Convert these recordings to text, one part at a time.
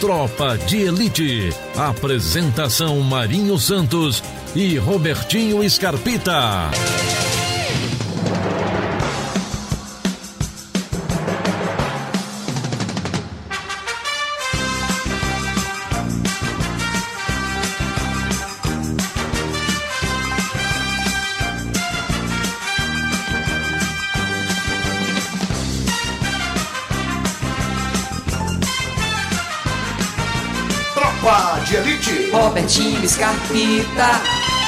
Tropa de Elite. Apresentação Marinho Santos e Robertinho Scarpita. De Elite, Robertinho Scarpita.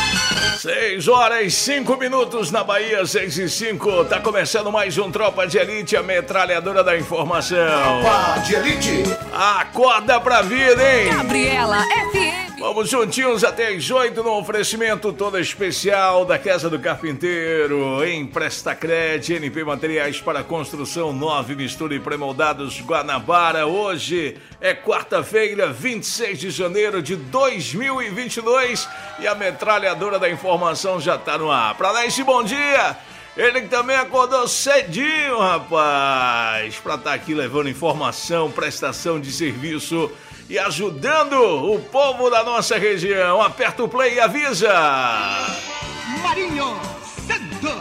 6h05 na Bahia, 6h05. Tá começando mais um Tropa de Elite, a metralhadora da informação. Tropa de Elite. Acorda pra vida, hein? Gabriela FM. Vamos juntinhos até as 8 no oferecimento todo especial da Casa do Carpinteiro, Emprestacred, NP Materiais para Construção, 9 Mistura e Premoldados Guanabara. Hoje é quarta-feira, 26 de janeiro de 2022 e a metralhadora da informação já tá no ar. Pra dar esse bom dia, ele que também acordou cedinho, rapaz, pra estar aqui levando informação, prestação de serviço e ajudando o povo da nossa região. Aperta o play e avisa. Marinho Santos.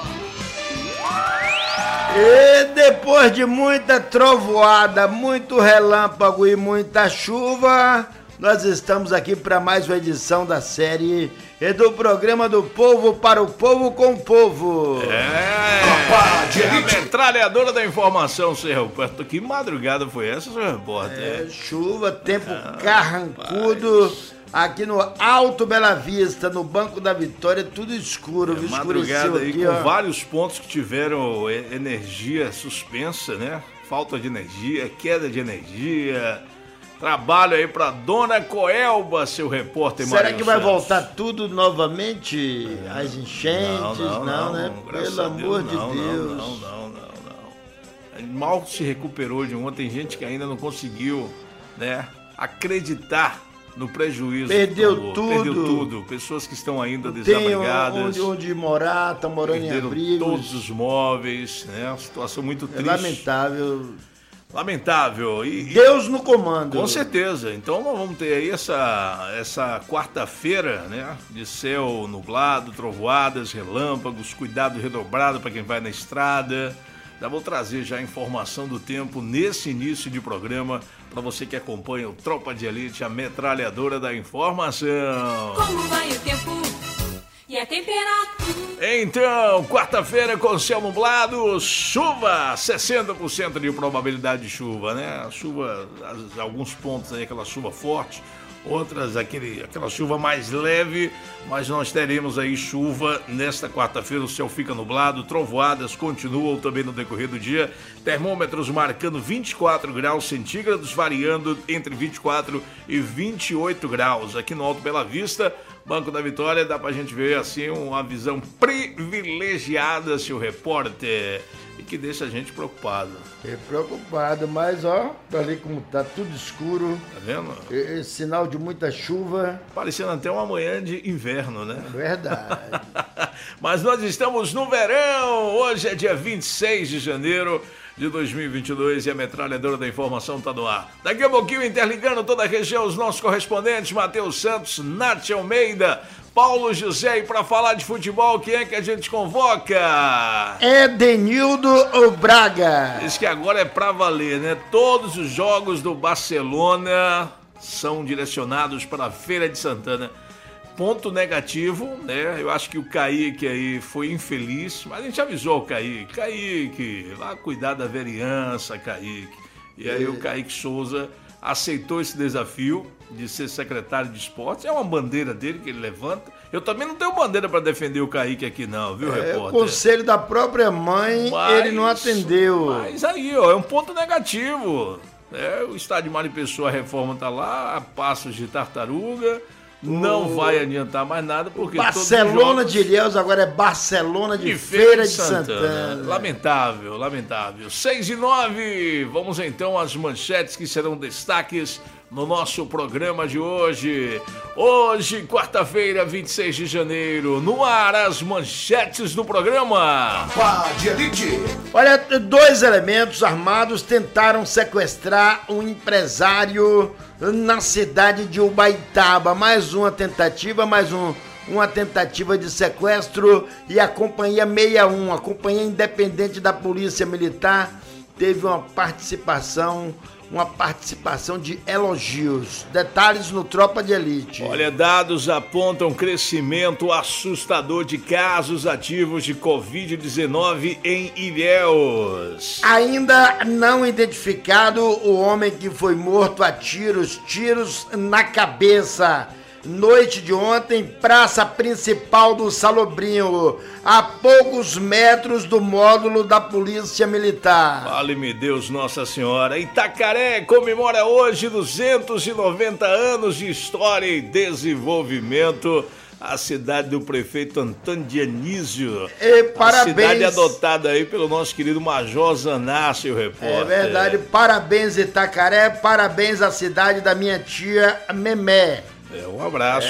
E depois de muita trovoada, muito relâmpago e muita chuva, nós estamos aqui para mais uma edição da série e do programa do povo para o povo com o povo. Tropa de Elite, a metralhadora da informação, seu Roberto. Que madrugada foi essa, seu repórter? Chuva, tempo carrancudo. Aqui no Alto Bela Vista, no Banco da Vitória, tudo escuro. Madrugada aí aqui, com ó. Vários pontos que tiveram energia suspensa, né? Falta de energia, queda de energia. Trabalho aí pra Dona Coelba, seu repórter Marinho. Será que vai Santos. voltar tudo novamente? As enchentes? Não, né? Pelo amor de Deus. Não. Mal se recuperou de ontem. Tem gente que ainda não conseguiu, né, acreditar no prejuízo. Perdeu tudo. Pessoas que estão ainda desabrigadas. Tem onde morar, estão morando em abrigos. Todos os móveis, né? Uma situação muito triste. Lamentável. E Deus no comando. Com certeza. Então nós vamos ter aí essa quarta-feira, né? De céu nublado, trovoadas, relâmpagos, cuidado redobrado para quem vai na estrada. Já vou trazer já a informação do tempo nesse início de programa para você que acompanha o Tropa de Elite, a metralhadora da informação. Como vai o tempo e a temperatura? Então, quarta-feira com céu nublado, chuva, 60% de probabilidade de chuva, né? Chuva, alguns pontos aí, aquela chuva forte, outras aquela chuva mais leve, mas nós teremos aí chuva nesta quarta-feira, o céu fica nublado, trovoadas continuam também no decorrer do dia, termômetros marcando 24 graus centígrados, variando entre 24 e 28 graus, aqui no Alto Bela Vista, Banco da Vitória, dá pra gente ver assim uma visão privilegiada, seu repórter, e que deixa a gente preocupado. Preocupado, mas ó, ali como tá tudo escuro. Tá vendo? Sinal de muita chuva. Parecendo até uma manhã de inverno, né? Verdade. Mas nós estamos no verão, hoje é dia 26 de janeiro de 2022 e a metralhadora da informação tá no ar. Daqui a pouquinho, interligando toda a região, os nossos correspondentes, Matheus Santos, Nath Almeida, Paulo José, e para falar de futebol, quem é que a gente convoca? Edenildo Braga. Diz que agora é pra valer, né? Todos os jogos do Barcelona são direcionados para a Feira de Santana. Ponto negativo, né? Eu acho que o Kaique aí foi infeliz, mas a gente avisou o Kaique, vá cuidar da vereança, Kaique. E aí o Kaique Souza aceitou esse desafio de ser secretário de esportes, é uma bandeira dele que ele levanta. Eu também não tenho bandeira para defender o Kaique aqui não, viu, repórter? O conselho da própria mãe, ele não atendeu. Mas aí, ó, é um ponto negativo. O estádio Maripessoa, a reforma tá lá, a passos de tartaruga. Não vai adiantar mais nada, porque Barcelona de Ilhéus agora é Barcelona de Feira de Santana. Lamentável. 6 e 9, vamos então às manchetes que serão destaques no nosso programa de hoje. Hoje, quarta-feira, 26 de janeiro, no ar as manchetes do programa. Tropa de Elite. Olha, 2 elementos armados tentaram sequestrar um empresário na cidade de Ubaitaba. Mais uma tentativa, uma tentativa de sequestro, e a Companhia 61, a Companhia Independente da Polícia Militar, teve uma participação de elogios. Detalhes no Tropa de Elite. Olha, dados apontam crescimento assustador de casos ativos de Covid-19 em Ilhéus. Ainda não identificado o homem que foi morto a tiros na cabeça. Noite de ontem, praça principal do Salobrinho, a poucos metros do módulo da Polícia Militar. Vale-me Deus, Nossa Senhora. Itacaré comemora hoje 290 anos de história e desenvolvimento. A cidade do prefeito Antônio Dionísio. Parabéns. A cidade adotada aí pelo nosso querido Major Zanassi, o repórter. É verdade, parabéns Itacaré, parabéns à cidade da minha tia Memé. Um abraço.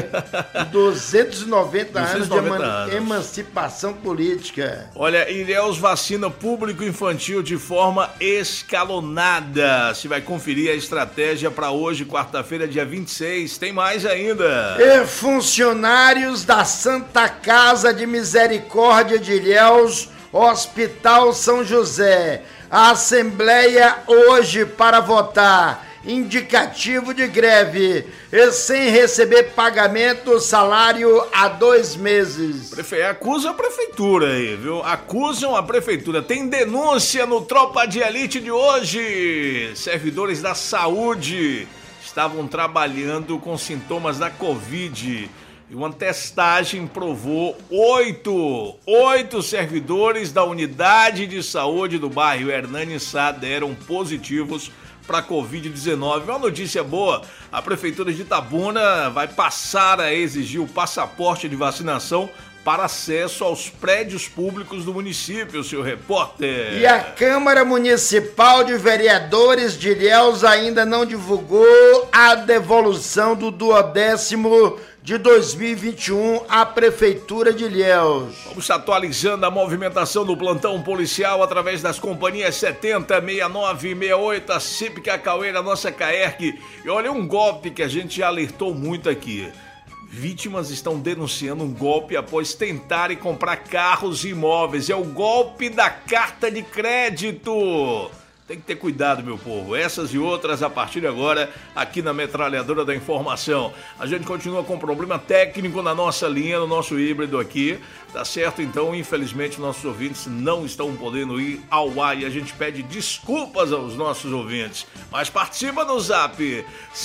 290 anos de emancipação política. Olha, Ilhéus vacina público infantil de forma escalonada. Se vai conferir a estratégia para hoje, quarta-feira, dia 26. Tem mais ainda. E funcionários da Santa Casa de Misericórdia de Ilhéus, Hospital São José. A Assembleia hoje para votar indicativo de greve e sem receber pagamento salário há 2 meses. Acusa a prefeitura aí, viu? Acusam a prefeitura. Tem denúncia no Tropa de Elite de hoje. Servidores da saúde estavam trabalhando com sintomas da Covid. E uma testagem provou 8 servidores da unidade de saúde do bairro Hernani Sá deram positivos para Covid-19. Uma notícia boa, a Prefeitura de Itabuna vai passar a exigir o passaporte de vacinação para acesso aos prédios públicos do município, seu repórter. E a Câmara Municipal de Vereadores de Ilhéus ainda não divulgou a devolução do 10º de 2021 à Prefeitura de Ilhéus. Vamos atualizando a movimentação do plantão policial através das companhias 70, 69 e 68, a Cípica Caueira, a nossa Caerc. E olha, um golpe que a gente já alertou muito aqui. Vítimas estão denunciando um golpe após tentarem comprar carros e imóveis. É o golpe da carta de crédito. Tem que ter cuidado, meu povo. Essas e outras a partir de agora, aqui na Metralhadora da Informação. A gente continua com problema técnico na nossa linha, no nosso híbrido aqui. Tá certo? Então, infelizmente, nossos ouvintes não estão podendo ir ao ar e a gente pede desculpas aos nossos ouvintes. Mas participa no zap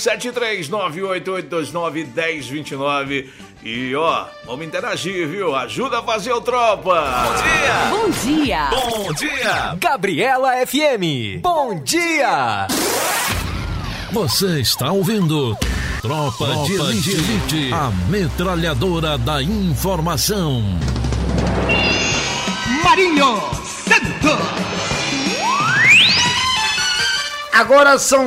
73988291029. E ó, vamos interagir, viu? Ajuda a fazer o Tropa. Bom dia! Bom dia! Gabriela FM. Bom dia! Você está ouvindo Tropa de Elite, a metralhadora da informação. Marinho Santos. Agora são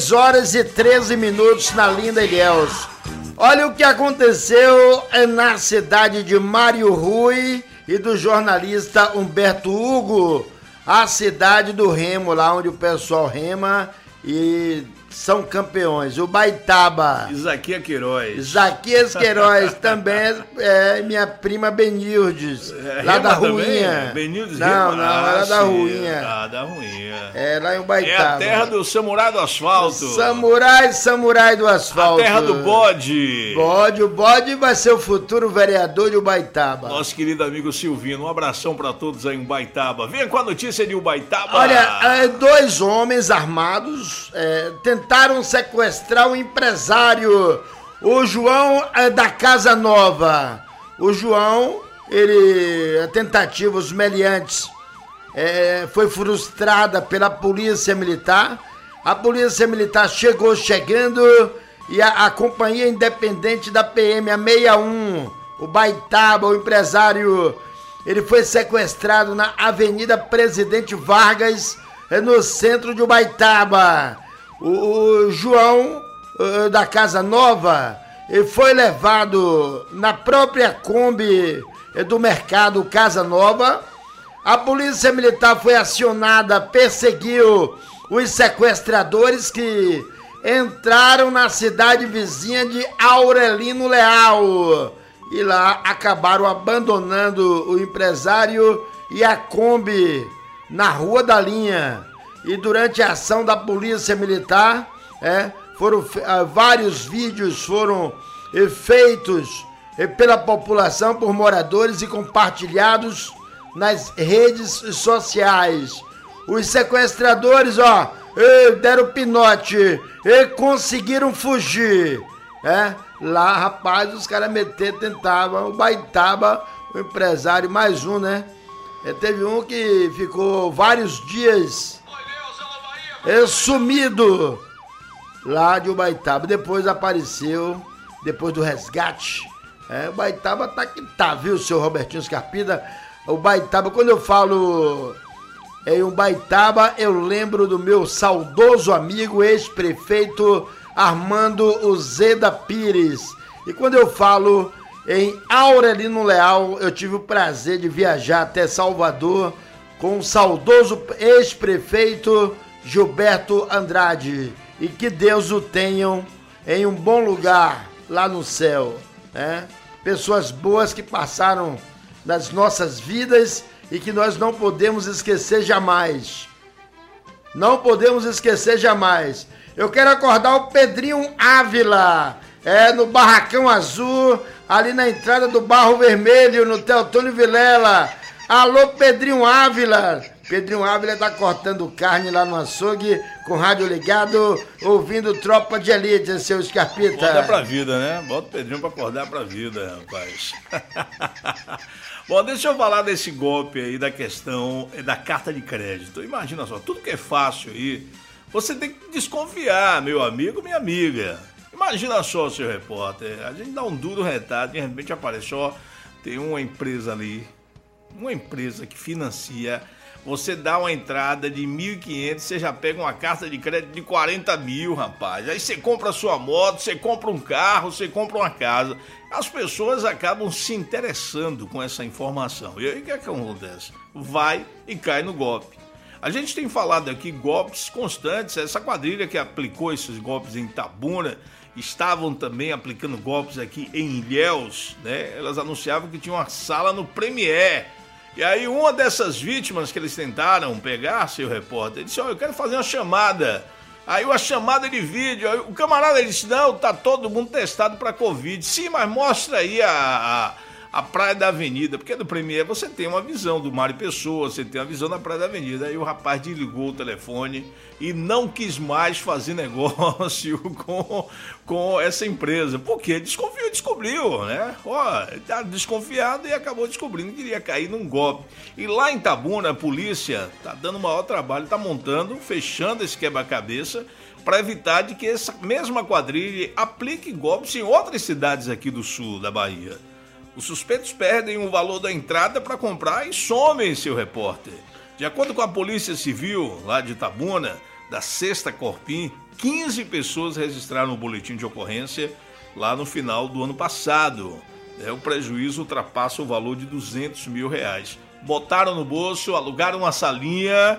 6h13 na linda Ilhéus. Olha o que aconteceu na cidade de Mário Rui e do jornalista Humberto Hugo, a cidade do remo, lá onde o pessoal rema e são campeões, o Ubaitaba. Isaquias Queiroz. Isaquias Queiroz também é minha prima Benildes, lá da Ruinha. Benildes não, ela é da Ruinha. Ah, da Ruinha. É lá em Ubaitaba. É a terra do samurai do asfalto. Samurai do asfalto. A terra do bode. O bode vai ser o futuro vereador de Ubaitaba. Nosso querido amigo Silvino, um abração pra todos aí em Ubaitaba. Venha com a notícia de Ubaitaba. Olha, 2 homens armados tentaram sequestrar um empresário, o João da Casa Nova. O João, a tentativa, os meliantes, foi frustrada pela Polícia Militar. A Polícia Militar chegando e a Companhia Independente da PM, a 61, o Ubaitaba, o empresário, ele foi sequestrado na Avenida Presidente Vargas, no centro de Ubaitaba. O João da Casa Nova foi levado na própria Kombi do mercado Casa Nova. A polícia militar foi acionada, perseguiu os sequestradores que entraram na cidade vizinha de Aurelino Leal. E lá acabaram abandonando o empresário e a Kombi na Rua da Linha. E durante a ação da polícia militar, vários vídeos foram feitos pela população, por moradores e compartilhados nas redes sociais. Os sequestradores, deram pinote e conseguiram fugir. Lá, rapaz, os caras tentavam, o Baitaba, o empresário, mais um, né? Teve um que ficou vários dias sumido lá de Ubaitaba. Depois apareceu, depois do resgate. O Baitaba tá que tá, viu, seu Robertinho Scarpida? O Baitaba, quando eu falo em Ubaitaba, eu lembro do meu saudoso amigo, ex-prefeito Armando Uzeda Pires. E quando eu falo em Aurelino Leal, eu tive o prazer de viajar até Salvador com o saudoso ex-prefeito Gilberto Andrade. E que Deus o tenham em um bom lugar lá no céu, né? Pessoas boas que passaram nas nossas vidas e que nós não podemos esquecer jamais. Não podemos esquecer jamais. Eu quero acordar o Pedrinho Ávila, no Barracão Azul, ali na entrada do Barro Vermelho, no Teotônio Vilela. Alô, Pedrinho Ávila. Pedrinho Ávila tá cortando carne lá no açougue, com rádio ligado, ouvindo Tropa de Elite, seu Scarpita. Acorda pra vida, né? Bota o Pedrinho pra acordar pra vida, rapaz. Bom, deixa eu falar desse golpe aí, da questão da carta de crédito. Imagina só, tudo que é fácil aí, você tem que desconfiar, meu amigo, minha amiga. Imagina só, seu repórter, a gente dá um duro retardo, de repente aparece, tem uma empresa ali, uma empresa que financia. Você dá uma entrada de 1.500, você já pega uma carta de crédito de 40 mil, rapaz. Aí você compra a sua moto, você compra um carro, você compra uma casa. As pessoas acabam se interessando com essa informação. E aí o que acontece? Vai e cai no golpe. A gente tem falado aqui golpes constantes. Essa quadrilha que aplicou esses golpes em Itabuna, estavam também aplicando golpes aqui em Ilhéus, né? Elas anunciavam que tinha uma sala no Premier. E aí uma dessas vítimas que eles tentaram pegar, seu repórter, disse, eu quero fazer uma chamada. Aí uma chamada de vídeo, aí o camarada disse, não, tá todo mundo testado para Covid. Sim, mas mostra aí a Praia da Avenida, porque do Premier você tem uma visão do Mário Pessoa, você tem uma visão da Praia da Avenida. Aí o rapaz desligou o telefone e não quis mais fazer negócio com essa empresa. Porque descobriu, né? Tá desconfiado e acabou descobrindo que iria cair num golpe. E lá em Itabuna, a polícia tá dando o maior trabalho, tá montando, fechando esse quebra-cabeça para evitar de que essa mesma quadrilha aplique golpes em outras cidades aqui do sul da Bahia. Os suspeitos perdem o valor da entrada para comprar e somem, seu repórter. De acordo com a Polícia Civil, lá de Itabuna, da 6ª Corpim, 15 pessoas registraram o boletim de ocorrência lá no final do ano passado. O prejuízo ultrapassa o valor de R$200 mil. Botaram no bolso, alugaram uma salinha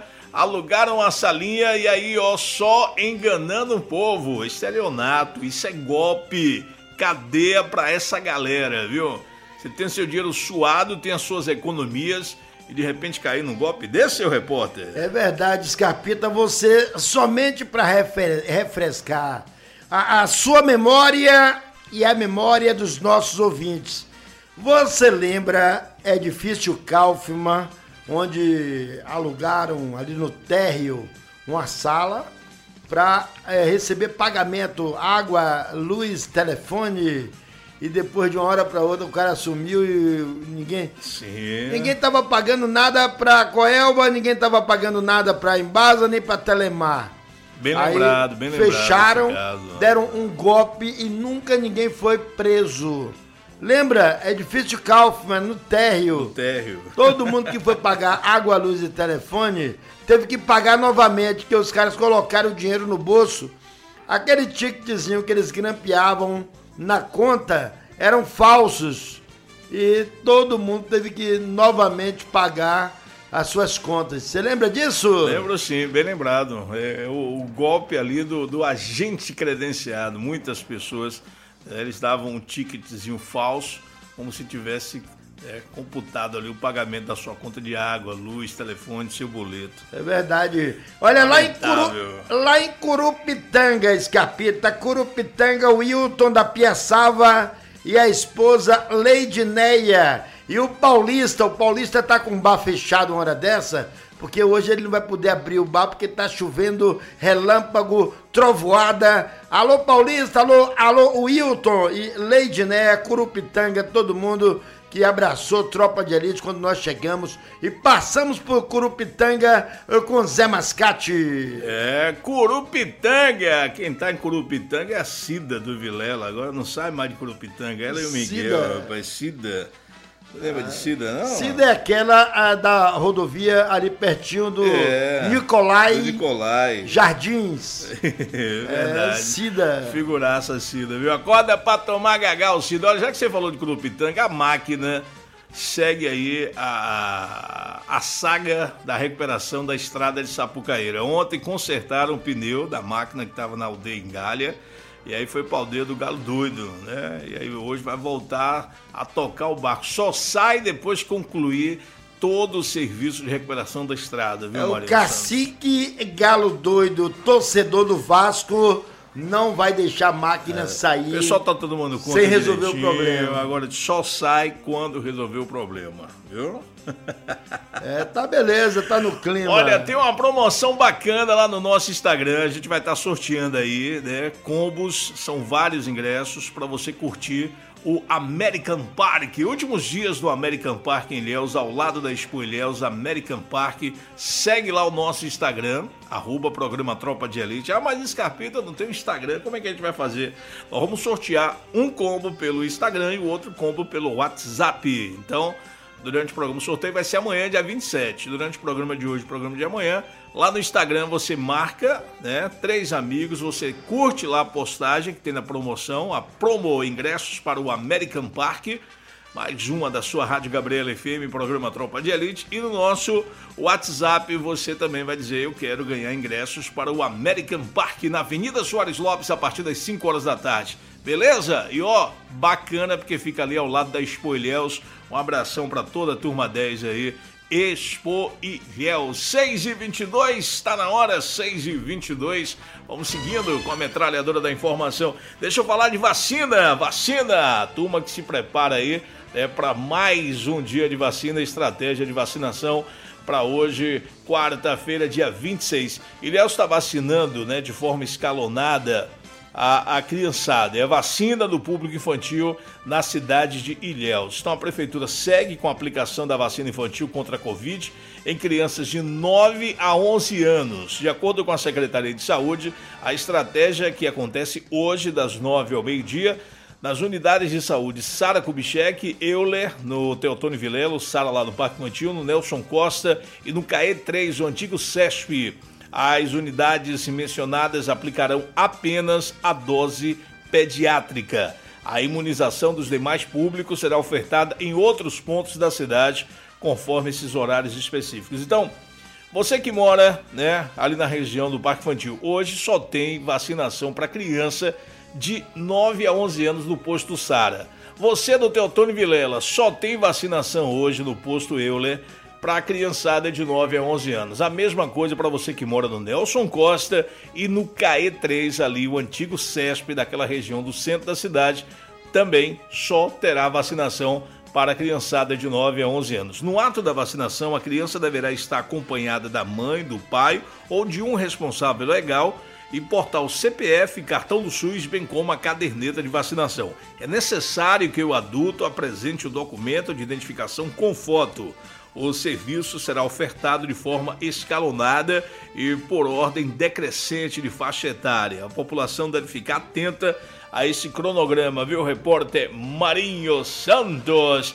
e aí, só enganando o povo. Estelionato, isso é golpe, cadeia para essa galera, viu? Você tem seu dinheiro suado, tem as suas economias e de repente cair num golpe desse, seu repórter? É verdade, Scarpita, você, somente para refrescar a sua memória e a memória dos nossos ouvintes. Você lembra Edifício Kaufmann, onde alugaram ali no térreo uma sala para receber pagamento, água, luz, telefone, e depois de uma hora para outra o cara sumiu e ninguém tava pagando nada para Coelba, ninguém tava pagando nada para Embasa nem para Telemar. Bem lembrado. Fecharam, deram um golpe e nunca ninguém foi preso. Lembra? Edifício Kaufmann, no térreo. Todo mundo que foi pagar água, luz e telefone teve que pagar novamente, que os caras colocaram o dinheiro no bolso. Aquele ticketzinho que eles grampeavam na conta eram falsos. E todo mundo teve que novamente pagar as suas contas. Você lembra disso? Lembro sim, bem lembrado. O golpe ali do agente credenciado. Muitas pessoas, eles davam um ticketzinho falso, como se tivesse computado ali o pagamento da sua conta de água, luz, telefone, seu boleto. É verdade. Olha, lá em Curupitanga, Escapita, Curupitanga, o Wilton da Piaçava e a esposa Leidineia. E o Paulista tá com o bar fechado uma hora dessa, porque hoje ele não vai poder abrir o bar porque tá chovendo, relâmpago, trovoada. Alô Paulista, alô Wilton e Leidineia, Curupitanga, todo mundo que abraçou Tropa de Elite quando nós chegamos e passamos por Curupitanga com Zé Mascate. Curupitanga, quem tá em Curupitanga é a Cida do Vilela, agora não sai mais de Curupitanga, ela e o Miguel, rapaz, Cida. Lembra de Cida, não? Cida é aquela da rodovia ali pertinho do Nicolai Jardins. Verdade. Cida. Figuraça Cida, viu? Acorda pra tomar gagal, Cida. Olha, já que você falou de Curupitanga, a máquina segue aí a saga da recuperação da estrada de Sapucaíra. Ontem consertaram o pneu da máquina que estava na aldeia em Galha. E aí foi pau dedo do galo doido, né? E aí hoje vai voltar a tocar o barco. Só sai depois que concluir todo o serviço de recuperação da estrada, viu, Maria? O cacique galo doido, torcedor do Vasco, não vai deixar a máquina sair. O pessoal tá todo mundo conta sem resolver o problema. Agora só sai quando resolver o problema, viu? Tá beleza, tá no clima. Olha, tem uma promoção bacana lá no nosso Instagram, a gente vai estar sorteando aí, né, combos, são vários ingressos para você curtir o American Park, últimos dias do American Park em Ilhéus, ao lado da Expo Ilhéus, American Park. Segue lá o nosso Instagram, @programa Tropa de Elite. Mas Escarpita não tem o Instagram, como é que a gente vai fazer? Nós vamos sortear um combo pelo Instagram e o outro combo pelo WhatsApp. Então, durante o programa, o sorteio vai ser amanhã, dia 27. Durante o programa de hoje, o programa de amanhã, lá no Instagram você marca, né, 3 amigos, você curte lá a postagem que tem na promoção, a promo ingressos para o American Park, mais uma da sua Rádio Gabriela FM, programa Tropa de Elite, e no nosso WhatsApp você também vai dizer: eu quero ganhar ingressos para o American Park na Avenida Soares Lopes a partir das 5 horas da tarde. Beleza? E bacana porque fica ali ao lado da Expo Ilhéus. Um abração para toda a turma 10 aí. Expo Ilhéus, 6h22, tá na hora, 6h22. Vamos seguindo com a metralhadora da informação. Deixa eu falar de vacina. A turma que se prepara aí para mais um dia de vacina, estratégia de vacinação para hoje, quarta-feira, dia 26. Ilhéus está vacinando, né, de forma escalonada a criançada. É a vacina do público infantil na cidade de Ilhéus. Então a prefeitura segue com a aplicação da vacina infantil contra a Covid em crianças de 9 a 11 anos. De acordo com a Secretaria de Saúde, a estratégia que acontece hoje das 9 ao meio-dia nas unidades de saúde Sara Kubitschek, Euler, no Teotônio Vilela, Sara lá no Parque Infantil, no Nelson Costa e no CAE 3, o antigo CESP. As unidades mencionadas aplicarão apenas a dose pediátrica. A imunização dos demais públicos será ofertada em outros pontos da cidade, conforme esses horários específicos. Então, você que mora, né, ali na região do Parque Infantil, hoje só tem vacinação para criança de 9 a 11 anos no posto Sara. Você do Teotônio Vilela só tem vacinação hoje no posto Euler para a criançada de 9 a 11 anos. A mesma coisa para você que mora no Nelson Costa e no CAE 3, ali, o antigo CESP daquela região do centro da cidade, também só terá vacinação para a criançada de 9 a 11 anos. No ato da vacinação, a criança deverá estar acompanhada da mãe, do pai ou de um responsável legal e portar o CPF, cartão do SUS, bem como a caderneta de vacinação. É necessário que o adulto apresente o documento de identificação com foto. O serviço será ofertado de forma escalonada e por ordem decrescente de faixa etária. A população deve ficar atenta a esse cronograma, viu, repórter Marinho Santos?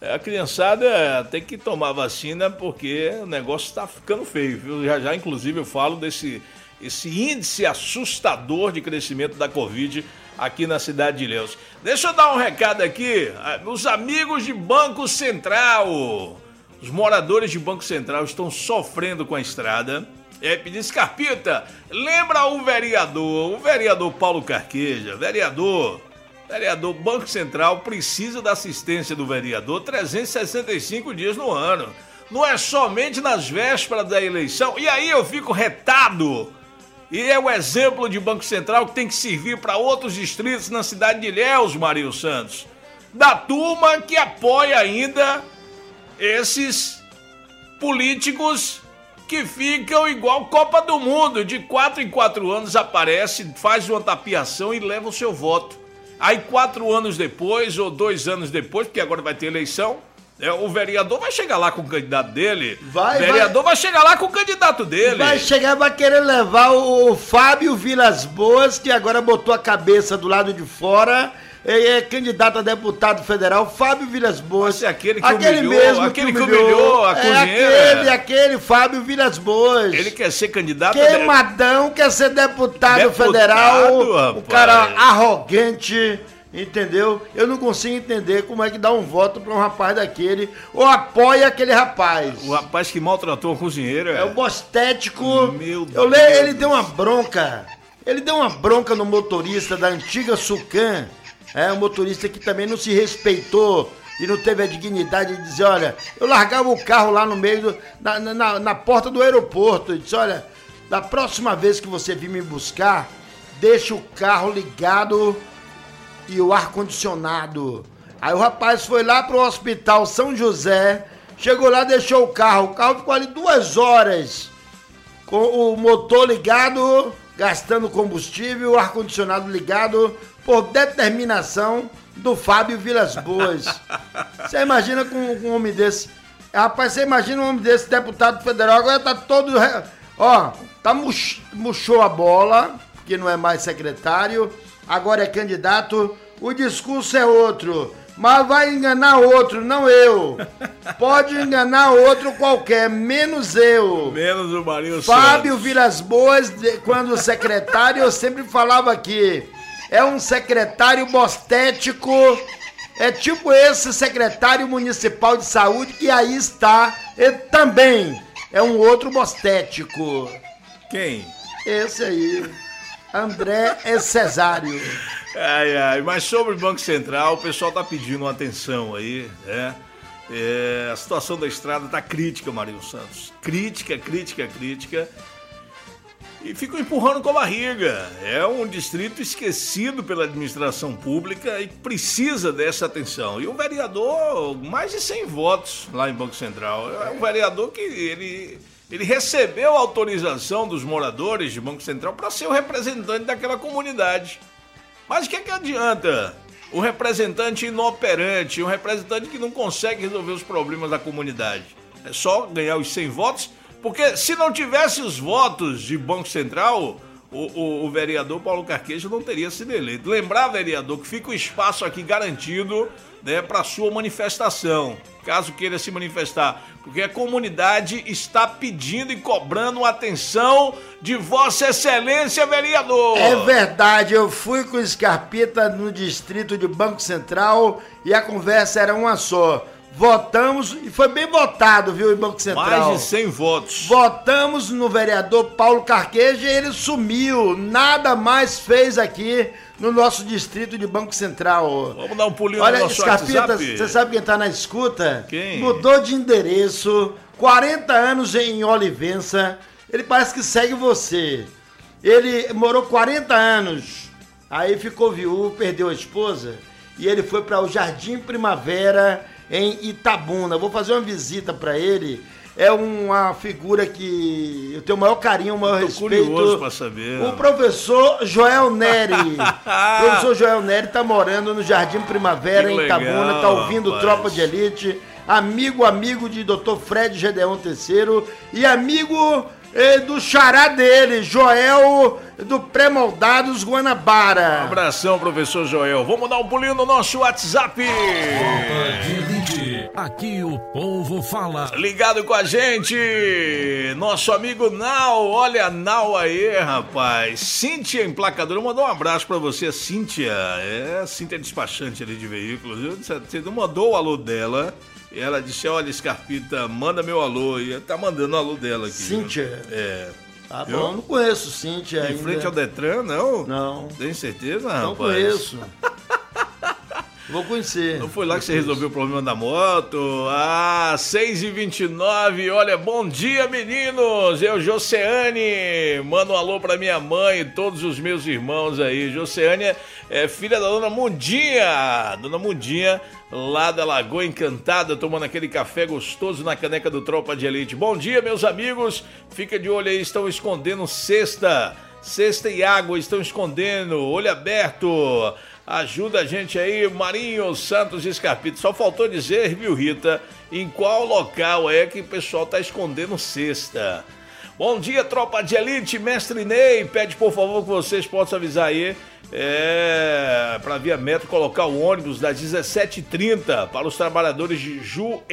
A criançada tem que tomar vacina porque o negócio está ficando feio, viu? Já, inclusive, eu falo esse índice assustador de crescimento da Covid aqui na cidade de Ilhéus. Deixa eu dar um recado aqui, os amigos de Banco Central. Os moradores de Banco Central estão sofrendo com a estrada. Pedir Scarpita, lembra o vereador Paulo Carqueja, vereador, Banco Central precisa da assistência do vereador 365 dias no ano. Não é somente nas vésperas da eleição. E aí eu fico retado. E é o exemplo de Banco Central que tem que servir para outros distritos na cidade de Ilhéus, Marinho Santos. Da turma que apoia ainda esses políticos que ficam igual Copa do Mundo. De 4 em 4 anos aparece, faz uma tapiação e leva o seu voto. Aí 4 anos depois, ou 2 anos depois, porque agora vai ter eleição, o vereador vai chegar lá com o candidato dele. Vai chegar lá com o candidato dele. Vai querer levar o Fábio Vilas Boas, que agora botou a cabeça do lado de fora. É candidato a deputado federal, Fábio Vilas Boas. Aquele que humilhou a cozinheira. Aquele Fábio Vilas Boas. Ele quer ser candidato Queimadão, quer ser deputado federal. Rapaz. O cara arrogante, entendeu? Eu não consigo entender como é que dá um voto pra um rapaz daquele, ou apoia aquele rapaz. O rapaz que maltratou a cozinheira. É o bostético. Meu Deus. Ele deu uma bronca. Ele deu uma bronca no motorista da antiga Sucan. Um motorista que também não se respeitou e não teve a dignidade de dizer, olha, eu largava o carro lá no meio, na porta do aeroporto, e disse, olha, da próxima vez que você vir me buscar, deixa o carro ligado e o ar-condicionado. Aí o rapaz foi lá pro Hospital São José, chegou lá, deixou o carro ficou ali 2 horas com o motor ligado, gastando combustível, o ar-condicionado ligado, por determinação do Fábio Vilas Boas. Você imagina com um homem desse? Rapaz, você imagina um homem desse, deputado federal, agora tá todo... murchou a bola, porque não é mais secretário, agora é candidato, o discurso é outro, mas vai enganar outro, não eu. Pode enganar outro qualquer, menos eu. Menos o Marinho Fábio Vilas Boas, quando secretário, eu sempre falava aqui, é um secretário bostético, é tipo esse secretário municipal de saúde que aí está, ele também é um outro bostético. Quem? Esse aí, André Cesário. Mas sobre o Banco Central, o pessoal tá pedindo uma atenção aí, né? A situação da estrada tá crítica, Marinho Santos. Crítica. E ficam empurrando com a barriga. É um distrito esquecido pela administração pública e precisa dessa atenção. E o vereador, mais de 100 votos lá em Banco Central. É um vereador que ele recebeu a autorização dos moradores de Banco Central para ser o representante daquela comunidade. Mas o que adianta? Um representante inoperante, um representante que não consegue resolver os problemas da comunidade. É só ganhar os 100 votos. Porque se não tivesse os votos de Banco Central, o vereador Paulo Carqueja não teria sido eleito. Lembrar, vereador, que fica o espaço aqui garantido, né, para sua manifestação, caso queira se manifestar. Porque a comunidade está pedindo e cobrando atenção de Vossa Excelência, vereador. É verdade, eu fui com o Scarpita no distrito de Banco Central e a conversa era uma só. Votamos, e foi bem votado, viu, em Banco Central. Mais de 100 votos. Votamos no vereador Paulo Carqueja e ele sumiu. Nada mais fez aqui no nosso distrito de Banco Central. Vamos dar um pulinho no nosso WhatsApp. Você sabe quem tá na escuta? Quem? Mudou de endereço, 40 anos em Olivença. Ele parece que segue você. Ele morou 40 anos, aí ficou viúvo, perdeu a esposa e ele foi para o Jardim Primavera, em Itabuna. Vou fazer uma visita para ele. É uma figura que eu tenho o maior carinho, o maior respeito. Curioso para saber. O professor Joel Neri. O professor Joel Neri tá morando no Jardim Primavera, em Itabuna, tá ouvindo rapaz. Tropa de Elite. Amigo de Dr. Fred Gedeon III e amigo do xará dele, Joel do Pré-Moldados Guanabara. Um abração, professor Joel. Vamos dar um pulinho no nosso WhatsApp. Tropa de Elite. aqui o povo fala. Ligado com a gente, nosso amigo Nau. Olha a Nau aí, rapaz. Cíntia Emplacadora, mandou um abraço pra você, Cíntia. Cíntia despachante ali de veículos. Você não mandou o alô dela. E ela disse, olha, Scarpita, manda meu alô. E tá mandando o alô dela aqui. Cíntia? Tá viu? bom, não conheço Cíntia ainda. Em frente ao Detran, não? Não. Tem certeza, rapaz? Não conheço. Vou conhecer. Não foi lá que você resolveu o problema da moto? 6h29, olha, bom dia, meninos! Eu, Joceane, mando um alô pra minha mãe e todos os meus irmãos aí. Joceane é filha da Dona Mundinha. Dona Mundinha, lá da Lagoa Encantada, tomando aquele café gostoso na caneca do Tropa de Elite. Bom dia, meus amigos. Fica de olho aí, estão escondendo cesta e água, estão escondendo. Olho aberto. Ajuda a gente aí, Marinho Santos Scarpita. Só faltou dizer, viu, Rita, em qual local é que o pessoal tá escondendo cesta. Bom dia, Tropa de Elite, Mestre Ney. Pede, por favor, que vocês possam avisar aí para Via Metro colocar o ônibus das 17h30 para os trabalhadores de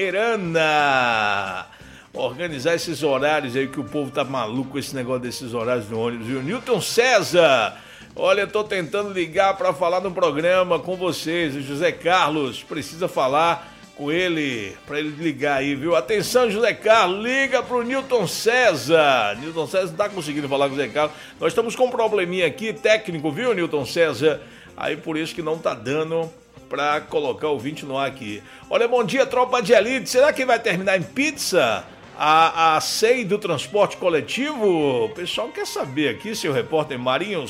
Juerana. Organizar esses horários aí, que o povo tá maluco com esse negócio desses horários do ônibus. E o Newton César, olha, eu tô tentando ligar para falar no programa com vocês. O José Carlos precisa falar com ele, para ele ligar aí, viu? Atenção, José Carlos, liga pro Newton César. Newton César não tá conseguindo falar com o José Carlos. Nós estamos com um probleminha aqui, técnico, viu, Newton César? Aí por isso que não tá dando para colocar o ouvinte no ar aqui. Olha, bom dia, Tropa de Elite. Será que vai terminar em pizza a SEI do transporte coletivo? O pessoal quer saber aqui, seu repórter Marinho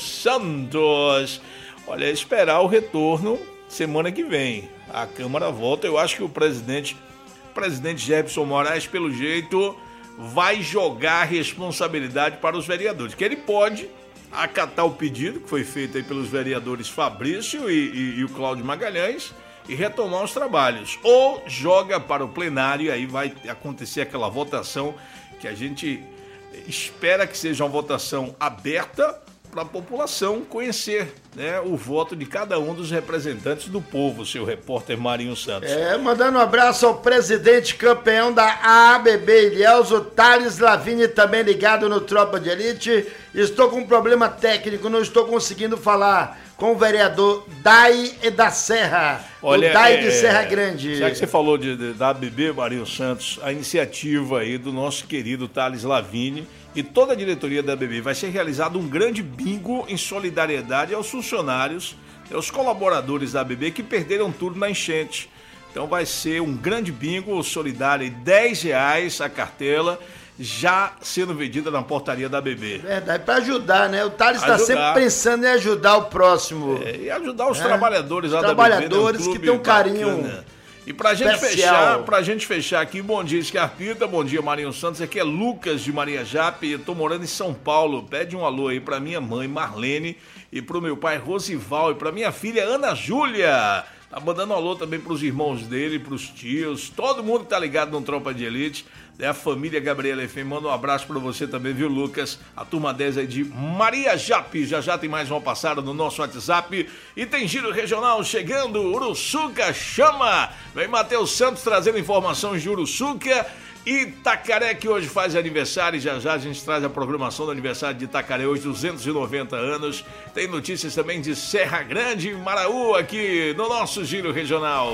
Santos. Olha, esperar o retorno semana que vem. A Câmara volta. Eu acho que o presidente Jefferson Moraes, pelo jeito, vai jogar a responsabilidade para os vereadores. Que ele pode acatar o pedido que foi feito aí pelos vereadores Fabrício e o Cláudio Magalhães e retomar os trabalhos. Ou joga para o plenário e aí vai acontecer aquela votação que a gente espera que seja uma votação aberta para a população conhecer, né, o voto de cada um dos representantes do povo, seu repórter Marinho Santos. Mandando um abraço ao presidente campeão da ABB Ilhéus, o Thales Lavini, também ligado no Tropa de Elite. Estou com um problema técnico, não estou conseguindo falar com o vereador Dai da Serra. Olha, o Dai de Serra Grande. Já que você falou da ABB, Marinho Santos, a iniciativa aí do nosso querido Thales Lavini e toda a diretoria da ABB, vai ser realizado um grande bingo em solidariedade aos funcionários, aos colaboradores da ABB que perderam tudo na enchente. Então vai ser um grande bingo solidário, R$10 a cartela, já sendo vendida na portaria da ABB. Verdade, para ajudar, né? O Thales está sempre pensando em ajudar o próximo. E ajudar os trabalhadores lá da ABB. Trabalhadores que têm um carinho. E pra gente fechar aqui, bom dia, Scarpita, bom dia, Marinho Santos, aqui é Lucas de Maria Jape, eu tô morando em São Paulo, pede um alô aí pra minha mãe, Marlene, e pro meu pai, Rosival, e pra minha filha, Ana Júlia. Tá mandando um alô também pros irmãos dele, pros tios, todo mundo que tá ligado no Tropa de Elite, a família Gabriela FM, manda um abraço pra você também, viu, Lucas? A turma 10 aí de Maria Jape, já tem mais uma passada no nosso WhatsApp e tem giro regional chegando, Uruçuca chama! Vem Matheus Santos trazendo informações de Uruçuca e Itacaré, que hoje faz aniversário, e já a gente traz a programação do aniversário de Itacaré, hoje 290 anos. Tem notícias também de Serra Grande e Maraú aqui no nosso giro regional.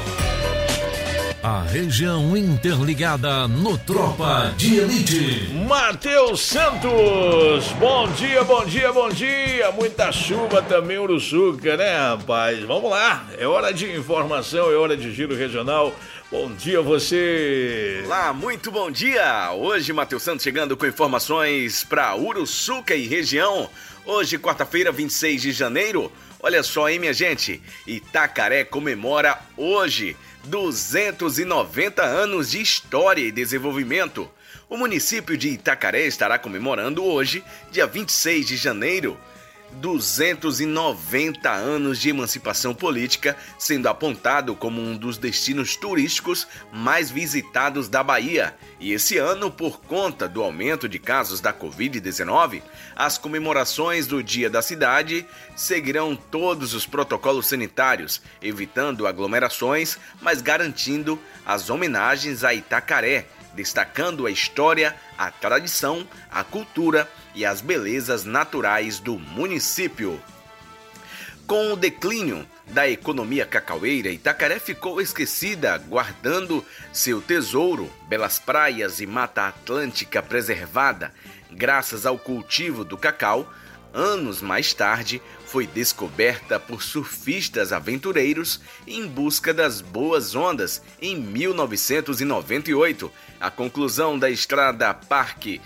A região interligada no Tropa de Elite. Matheus Santos, bom dia, bom dia, bom dia. Muita chuva também, Uruçuca, né, rapaz? Vamos lá, é hora de informação, é hora de giro regional. Bom dia, você. Olá, muito bom dia. Hoje, Matheus Santos chegando com informações para Uruçuca e região. Hoje, quarta-feira, 26 de janeiro. Olha só, hein, minha gente? Itacaré comemora hoje 290 anos de história e desenvolvimento. O município de Itacaré estará comemorando hoje, dia 26 de janeiro, 290 anos de emancipação política, sendo apontado como um dos destinos turísticos mais visitados da Bahia. E esse ano, por conta do aumento de casos da Covid-19, as comemorações do Dia da Cidade seguirão todos os protocolos sanitários, evitando aglomerações, mas garantindo as homenagens a Itacaré, destacando a história, a tradição, a cultura e as belezas naturais do município. Com o declínio da economia cacaueira, Itacaré ficou esquecida, guardando seu tesouro, belas praias e mata atlântica preservada. Graças ao cultivo do cacau, anos mais tarde, foi descoberta por surfistas aventureiros em busca das boas ondas em 1998. A conclusão da estrada Parque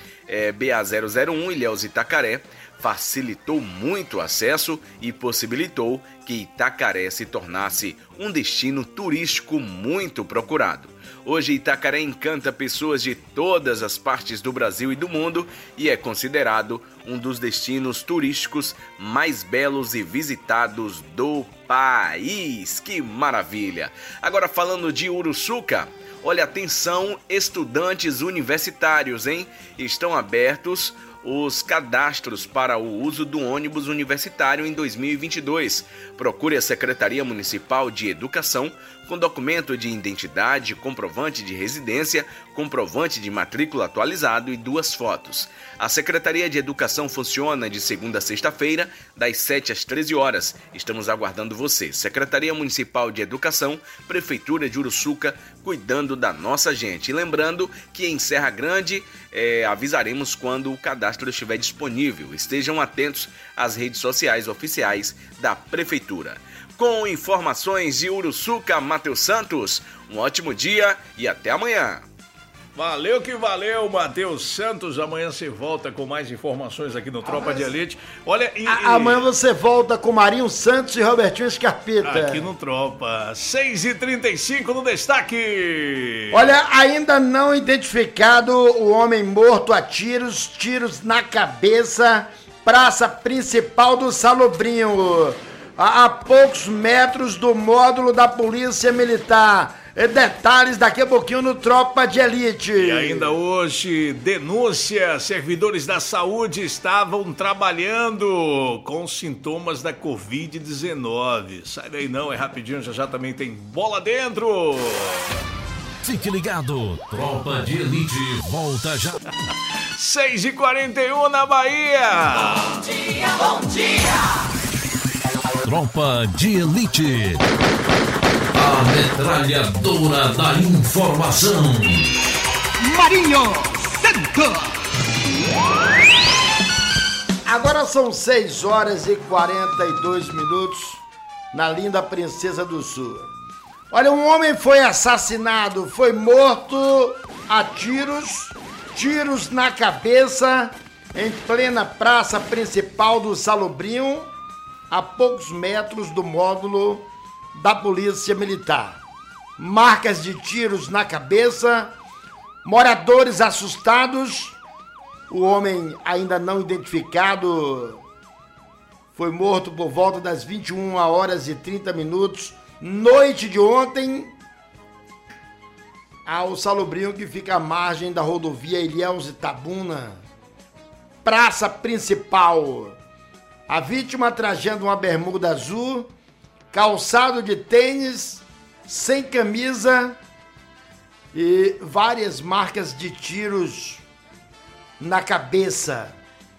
BA-001 Ilhéus-Itacaré facilitou muito o acesso e possibilitou que Itacaré se tornasse um destino turístico muito procurado. Hoje, Itacaré encanta pessoas de todas as partes do Brasil e do mundo e é considerado um dos destinos turísticos mais belos e visitados do país. Que maravilha! Agora, falando de Uruçuca, olha, atenção, estudantes universitários, hein? Estão abertos os cadastros para o uso do ônibus universitário em 2022. Procure a Secretaria Municipal de Educação com documento de identidade, comprovante de residência, comprovante de matrícula atualizado e 2 fotos. A Secretaria de Educação funciona de segunda a sexta-feira, das 7 às 13 horas. Estamos aguardando você. Secretaria Municipal de Educação, Prefeitura de Uruçuca, cuidando da nossa gente. E lembrando que em Serra Grande avisaremos quando o cadastro estiver disponível. Estejam atentos às redes sociais oficiais da Prefeitura. Com informações de Uruçuca, Matheus Santos, um ótimo dia e até amanhã. Valeu que valeu, Matheus Santos. Amanhã você volta com mais informações aqui no Tropa de Elite. Olha, amanhã você volta com Marinho Santos e Robertinho Scarpeta. Aqui no Tropa. 6h35 no destaque. Olha, ainda não identificado o homem morto a tiros na cabeça, praça principal do Salobrinho, a poucos metros do módulo da Polícia Militar. Detalhes daqui a pouquinho no Tropa de Elite. E ainda hoje, denúncia: servidores da saúde estavam trabalhando com sintomas da Covid-19. Sai daí não, é rapidinho, já também tem bola dentro. Fique ligado, Tropa de Elite volta já. 6h41 na Bahia. Bom dia, bom dia. Tropa de Elite. A metralhadora da informação. Marinho Santos. Agora são 6h42 na linda Princesa do Sul. Olha, um homem foi assassinado, foi morto a tiros na cabeça, em plena praça principal do Salobrinho, a poucos metros do módulo da Polícia Militar. Marcas de tiros na cabeça, moradores assustados, o homem ainda não identificado foi morto por volta das 21h30, noite de ontem, ao Salobrinho, que fica à margem da rodovia Ilhéus-Itabuna, praça principal. A vítima trajando uma bermuda azul, calçado de tênis, sem camisa e várias marcas de tiros na cabeça.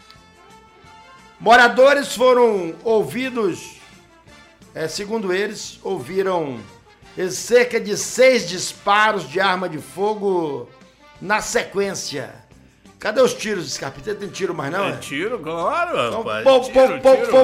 Moradores foram ouvidos, segundo eles, ouviram cerca de 6 disparos de arma de fogo na sequência. Cadê os tiros, Scarpeta? Tem tiro mais não? É tiro, claro, rapaz. Tiro.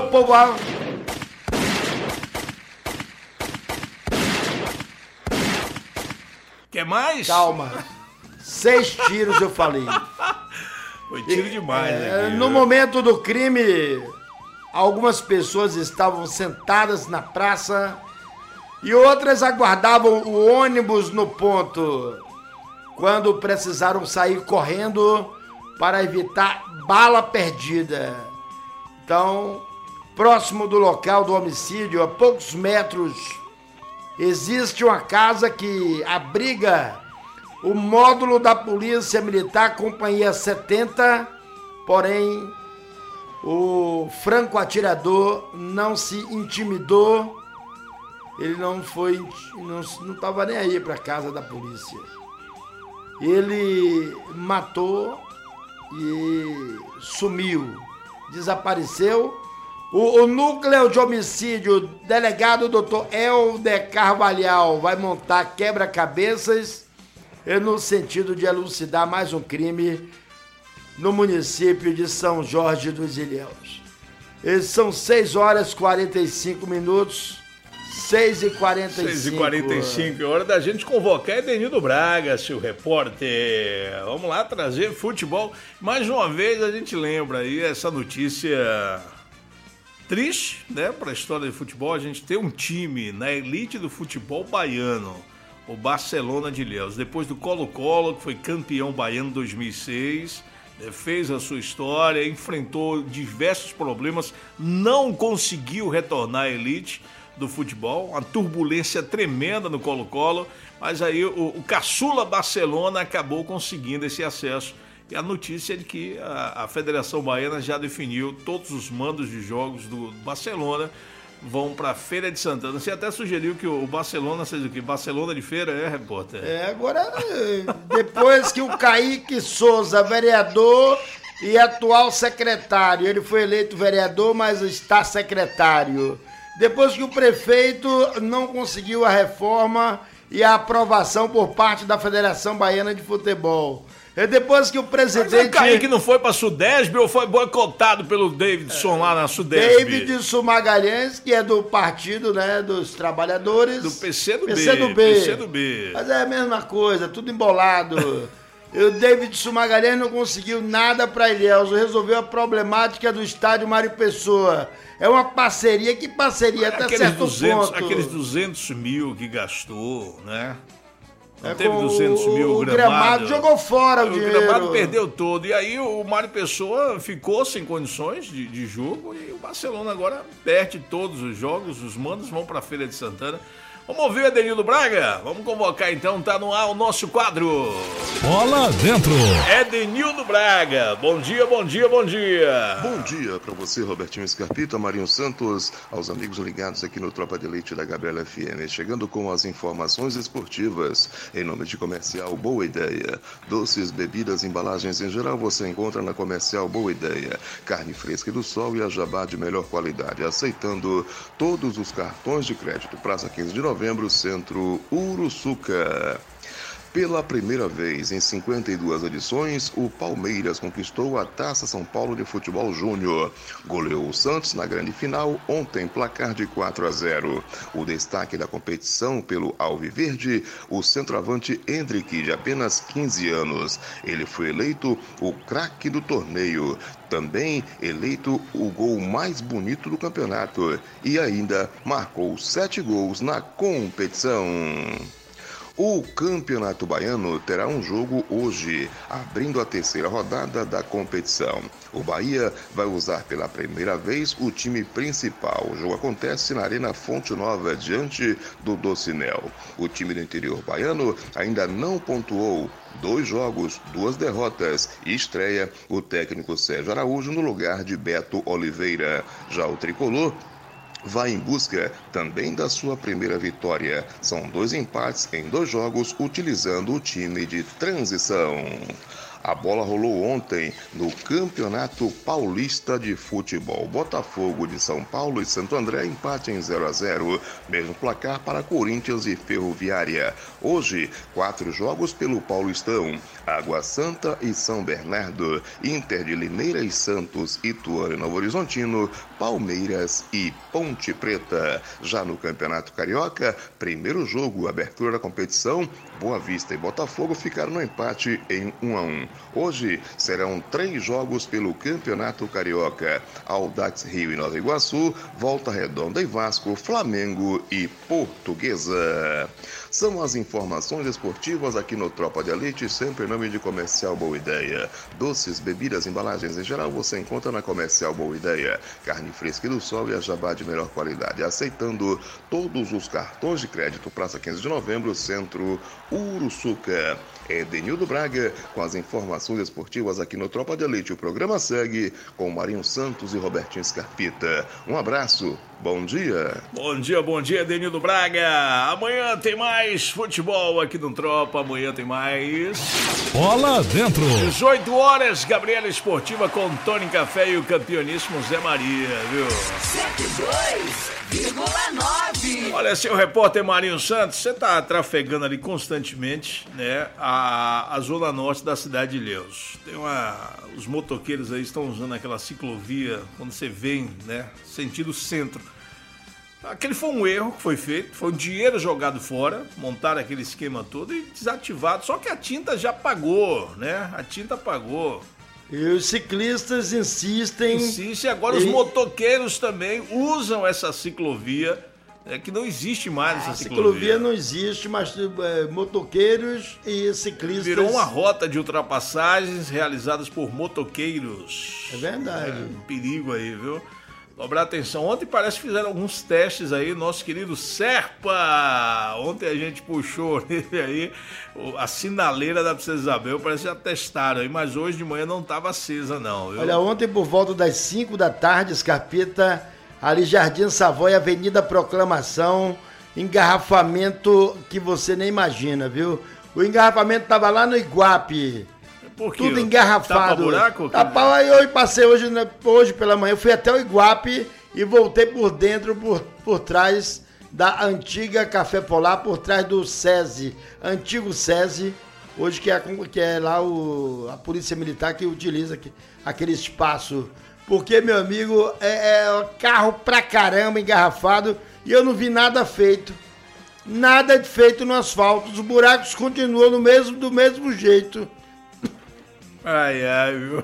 Quer mais? Calma. 6 tiros eu falei. Foi tiro demais, né? No momento do crime, algumas pessoas estavam sentadas na praça e outras aguardavam o ônibus no ponto, quando precisaram sair correndo para evitar bala perdida. Então, próximo do local do homicídio, a poucos metros, existe uma casa que abriga o módulo da Polícia Militar, Companhia 70, porém o franco atirador não se intimidou, ele não estava nem aí para a casa da polícia. Ele matou e sumiu, desapareceu. O núcleo de homicídio, delegado Dr. Helder Carvalhal, vai montar quebra-cabeças no sentido de elucidar mais um crime no município de São Jorge dos Ilhéus. São 6h45, 6h45. 6h45, é hora da gente convocar Edenildo Braga, seu repórter. Vamos lá trazer futebol. Mais uma vez a gente lembra aí essa notícia triste, né, para a história de futebol. A gente tem um time na elite do futebol baiano, o Barcelona de Ilhéus. Depois do Colo-Colo, que foi campeão baiano em 2006, fez a sua história, enfrentou diversos problemas, não conseguiu retornar à elite do futebol, uma turbulência tremenda no Colo-Colo, mas aí o caçula Barcelona acabou conseguindo esse acesso. E a notícia é de que a Federação Baiana já definiu todos os mandos de jogos do Barcelona vão para a Feira de Santana. Você até sugeriu que o Barcelona seja o quê? Barcelona de Feira, repórter? Agora, depois que o Kaique Souza, vereador e atual secretário, ele foi eleito vereador, mas está secretário. Depois que o prefeito não conseguiu a reforma e a aprovação por parte da Federação Baiana de Futebol. Depois que o presidente... Mas o Kaique não foi para a Sudesb ou foi boicotado pelo Davidson lá na Sudesb? Davidson Magalhães, que é do partido, né, dos trabalhadores. Do PCdoB. PCdoB. Mas é a mesma coisa, tudo embolado. E o Davidson Magalhães não conseguiu nada para Ilhéus, resolveu a problemática do estádio Mário Pessoa. É uma parceria, que parceria até certo ponto. Aqueles 200 mil que gastou, né? Não teve 200 mil, o gramado jogou fora o dinheiro. O gramado perdeu todo. E aí o Mário Pessoa ficou sem condições de jogo e o Barcelona agora perde todos os jogos, os mandos vão para a Feira de Santana. Vamos ouvir o Edenildo Braga? Vamos convocar então, tá no ar o nosso quadro. Bola dentro. Edenildo Braga, bom dia, bom dia, bom dia. Bom dia pra você, Robertinho Scarpita, Marinho Santos, aos amigos ligados aqui no Tropa de Elite da Gabriela FM, chegando com as informações esportivas, em nome de Comercial Boa Ideia. Doces, bebidas, embalagens em geral você encontra na Comercial Boa Ideia. Carne fresca do sol e a jabá de melhor qualidade, aceitando todos os cartões de crédito. Praça 15 de novembro, Centro Uruçuca. Pela primeira vez em 52 edições, o Palmeiras conquistou a Taça São Paulo de Futebol Júnior. Goleou o Santos na grande final, ontem placar de 4-0. O destaque da competição pelo Alviverde, o centroavante Hendrick, de apenas 15 anos. Ele foi eleito o craque do torneio. Também eleito o gol mais bonito do campeonato. E ainda marcou 7 gols na competição. O Campeonato Baiano terá um jogo hoje, abrindo a terceira rodada da competição. O Bahia vai usar pela primeira vez o time principal. O jogo acontece na Arena Fonte Nova, diante do Docinel. O time do interior baiano ainda não pontuou. 2 jogos, 2 derrotas e estreia o técnico Sérgio Araújo no lugar de Beto Oliveira. Já o tricolor vai em busca também da sua primeira vitória. São 2 empates em 2 jogos, utilizando o time de transição. A bola rolou ontem no Campeonato Paulista de Futebol. Botafogo de São Paulo e Santo André empate em 0-0. Mesmo placar para Corinthians e Ferroviária. Hoje, 4 jogos pelo Paulistão. Água Santa e São Bernardo. Inter de Limeira e Santos, Ituano e Novo Horizontino. Palmeiras e Ponte Preta. Já no Campeonato Carioca, primeiro jogo, abertura da competição, Boa Vista e Botafogo ficaram no empate em 1-1. Hoje serão 3 jogos pelo Campeonato Carioca. Audax Rio e Nova Iguaçu, Volta Redonda e Vasco, Flamengo e Portuguesa. São as informações esportivas aqui no Tropa de Elite, sempre em nome de Comercial Boa Ideia. Doces, bebidas, embalagens em geral você encontra na Comercial Boa Ideia. Carne fresca e do sol e a jabá de melhor qualidade. Aceitando todos os cartões de crédito. Praça 15 de Novembro, Centro Uruçuca. Edenildo Braga com as informações esportivas aqui no Tropa de Elite. O programa segue com Marinho Santos e Robertinho Scarpita. Um abraço, bom dia. Bom dia, Edenildo Braga. Amanhã tem mais futebol aqui no Tropa. Amanhã tem mais... Bola dentro. 18 horas, Gabriela Esportiva com Tony Café e o campeoníssimo Zé Maria, viu? 102,9. Olha, seu repórter Marinho Santos, você tá trafegando ali constantemente, né, a zona norte da cidade de Ilhéus. Os motoqueiros aí estão usando aquela ciclovia, quando você vem, né, sentido centro. Aquele foi um erro que foi feito, foi um dinheiro jogado fora, montaram aquele esquema todo e desativado, só que a tinta já pagou, né, a tinta pagou. E os ciclistas insistem... Agora os motoqueiros também usam essa ciclovia, que não existe mais essa ciclovia. A ciclovia não existe, mas motoqueiros e ciclistas... Virou uma rota de ultrapassagens realizadas por motoqueiros. É verdade. Um perigo aí, viu? Dobrar atenção. Ontem parece que fizeram alguns testes aí, nosso querido Serpa. Ontem a gente puxou nele aí a sinaleira da Princesa Isabel, parece que já testaram aí, mas hoje de manhã não estava acesa não, viu? Olha, ontem por volta das 5 da tarde, Scarpita, ali Jardim Savoia, Avenida Proclamação, engarrafamento que você nem imagina, viu? O engarrafamento tava lá no Iguape. Por quê? Tudo engarrafado. Buraco? Eu passei hoje pela manhã, eu fui até o Iguape e voltei por dentro, por trás da antiga Café Polar, por trás do SESI, antigo SESI, hoje que é lá a Polícia Militar que utiliza aquele espaço. Porque, meu amigo, é carro pra caramba engarrafado e eu não vi nada feito. Nada feito no asfalto. Os buracos continuam do mesmo jeito. Ai, viu?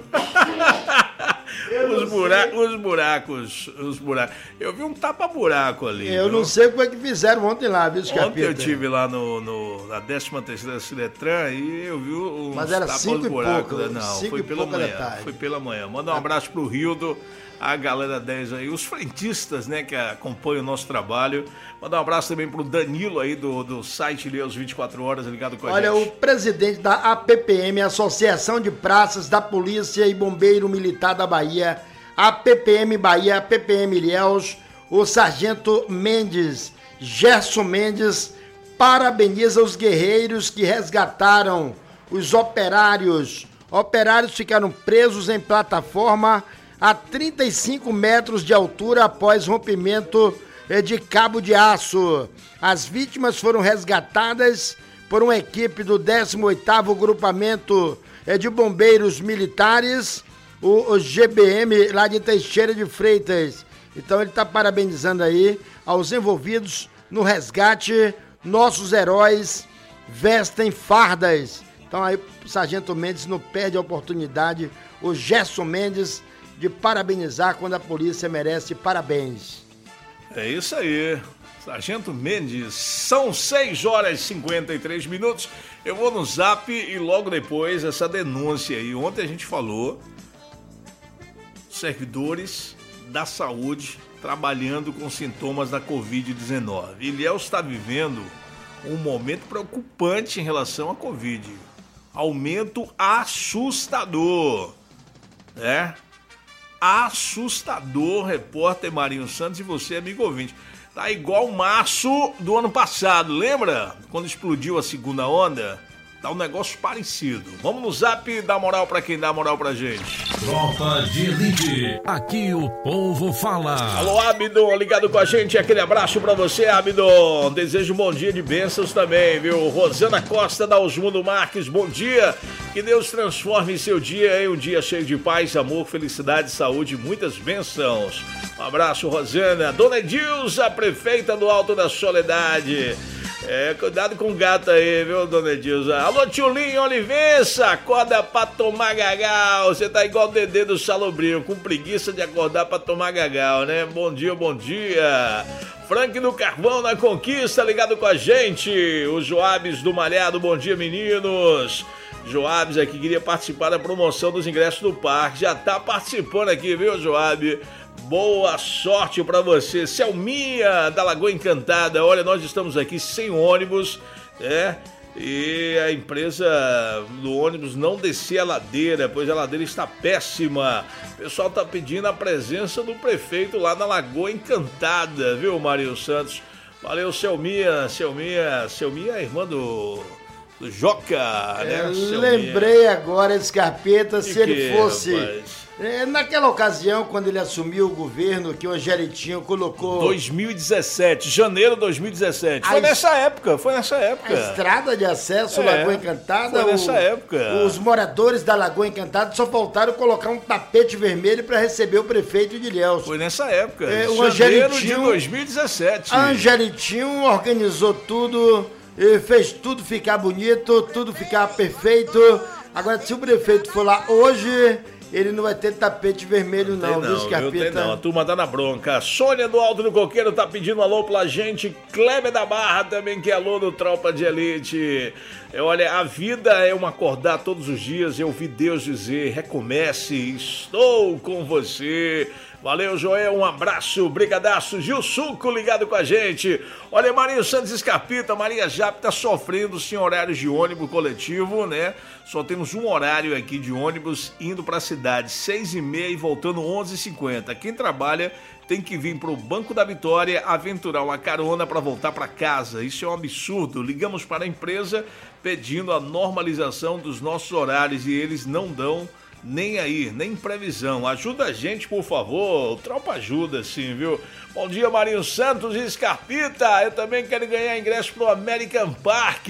Os buracos. Eu vi um tapa-buraco ali. Eu não sei como é que fizeram ontem lá, viu, Scarpita? Ontem eu estive lá na 13ª Ciletran e eu vi uns Mas era 5 e pouco. Não, foi pela manhã. Foi pela manhã. Manda um abraço pro Rildo, a galera 10 aí, os frentistas, né, que acompanham o nosso trabalho. Mandar um abraço também pro Danilo aí do site Ilhéus 24 Horas, ligado com a gente. Olha, o presidente da APPM, Associação de Praças da Polícia e Bombeiro Militar da Bahia, APPM Bahia, APPM Ilhéus, o sargento Mendes, Gerson Mendes, parabeniza os guerreiros que resgataram os operários. Operários ficaram presos em plataforma a 35 metros de altura após rompimento de cabo de aço. As vítimas foram resgatadas por uma equipe do 18º Grupamento de Bombeiros Militares, o GBM, lá de Teixeira de Freitas. Então ele está parabenizando aí aos envolvidos no resgate. Nossos heróis vestem fardas. Então aí o sargento Mendes não perde a oportunidade, o Gerson Mendes, de parabenizar quando a polícia merece parabéns. É isso aí, sargento Mendes. São 6 horas e 53 minutos. Eu vou no Zap e logo depois essa denúncia aí. Ontem a gente falou servidores da saúde trabalhando com sintomas da Covid-19. Ilhéus está vivendo um momento preocupante em relação à Covid. Aumento assustador, né? Assustador, repórter Marinho Santos e você, amigo ouvinte. Tá igual março do ano passado, lembra? Quando explodiu a segunda onda? Tá um negócio parecido. Vamos no Zap dar moral pra quem dá moral pra gente. Tropa de Elite, aqui o povo fala. Alô, Abdon, ligado com a gente, aquele abraço pra você, Abdon. Desejo um bom dia de bênçãos também, viu? Rosana Costa da Osmundo Marques, bom dia. Que Deus transforme seu dia em um dia cheio de paz, amor, felicidade, saúde e muitas bênçãos. Um abraço, Rosana. Dona Edilza, prefeita do Alto da Soledade. Cuidado com o gato aí, viu, dona Edilza? Alô, Tchulinho Olivença, acorda pra tomar gagal. Você tá igual o Dedê do Salobrinho, com preguiça de acordar pra tomar gagal, né? Bom dia, bom dia. Frank do Carvão na Conquista, ligado com a gente. O Joabes do Malhado, bom dia, meninos. Joabes aqui queria participar da promoção dos ingressos do parque. Já tá participando aqui, viu, Joab? Boa sorte pra você. Selminha da Lagoa Encantada. Olha, nós estamos aqui sem ônibus, né? E a empresa do ônibus não descer a ladeira, pois a ladeira está péssima. O pessoal tá pedindo a presença do prefeito lá na Lagoa Encantada, viu, Marinho Santos? Valeu, Selminha. Selminha é irmã do Joca, né? Lembrei agora, Scarpeta, se ele fosse... Rapaz? Naquela ocasião, quando ele assumiu o governo, que o Angelitinho colocou... 2017, janeiro de 2017. Foi nessa época. A estrada de acesso à Lagoa Encantada... Foi nessa época. Os moradores da Lagoa Encantada só faltaram colocar um tapete vermelho para receber o prefeito de Ilhéus. Foi nessa época, o janeiro de 2017. Angelitinho organizou tudo, fez tudo ficar bonito, tudo ficar perfeito. Agora, se o prefeito for lá hoje... Ele não vai ter tapete vermelho não, viu, Scarpeta? Não, a turma tá na bronca. Sônia do Alto do Coqueiro tá pedindo alô pra gente. Kleber da Barra também, que é alô do Tropa de Elite. Olha, a vida é um acordar todos os dias. Eu ouvi Deus dizer, recomece, estou com você. Valeu, Joel, um abraço, brigadaço, Gil Suco ligado com a gente. Olha, Marinho Santos Escarpita, Maria Jap tá sofrendo sem horários de ônibus coletivo, né? Só temos um horário aqui de ônibus indo pra cidade, 6h30 e voltando 11h50. Quem trabalha tem que vir pro Banco da Vitória aventurar uma carona para voltar para casa. Isso é um absurdo. Ligamos para a empresa pedindo a normalização dos nossos horários e eles não dão nem aí, nem previsão. Ajuda a gente, por favor. O Tropa ajuda, sim, viu? Bom dia, Marinho Santos e Scarpita. Eu também quero ganhar ingresso pro American Park.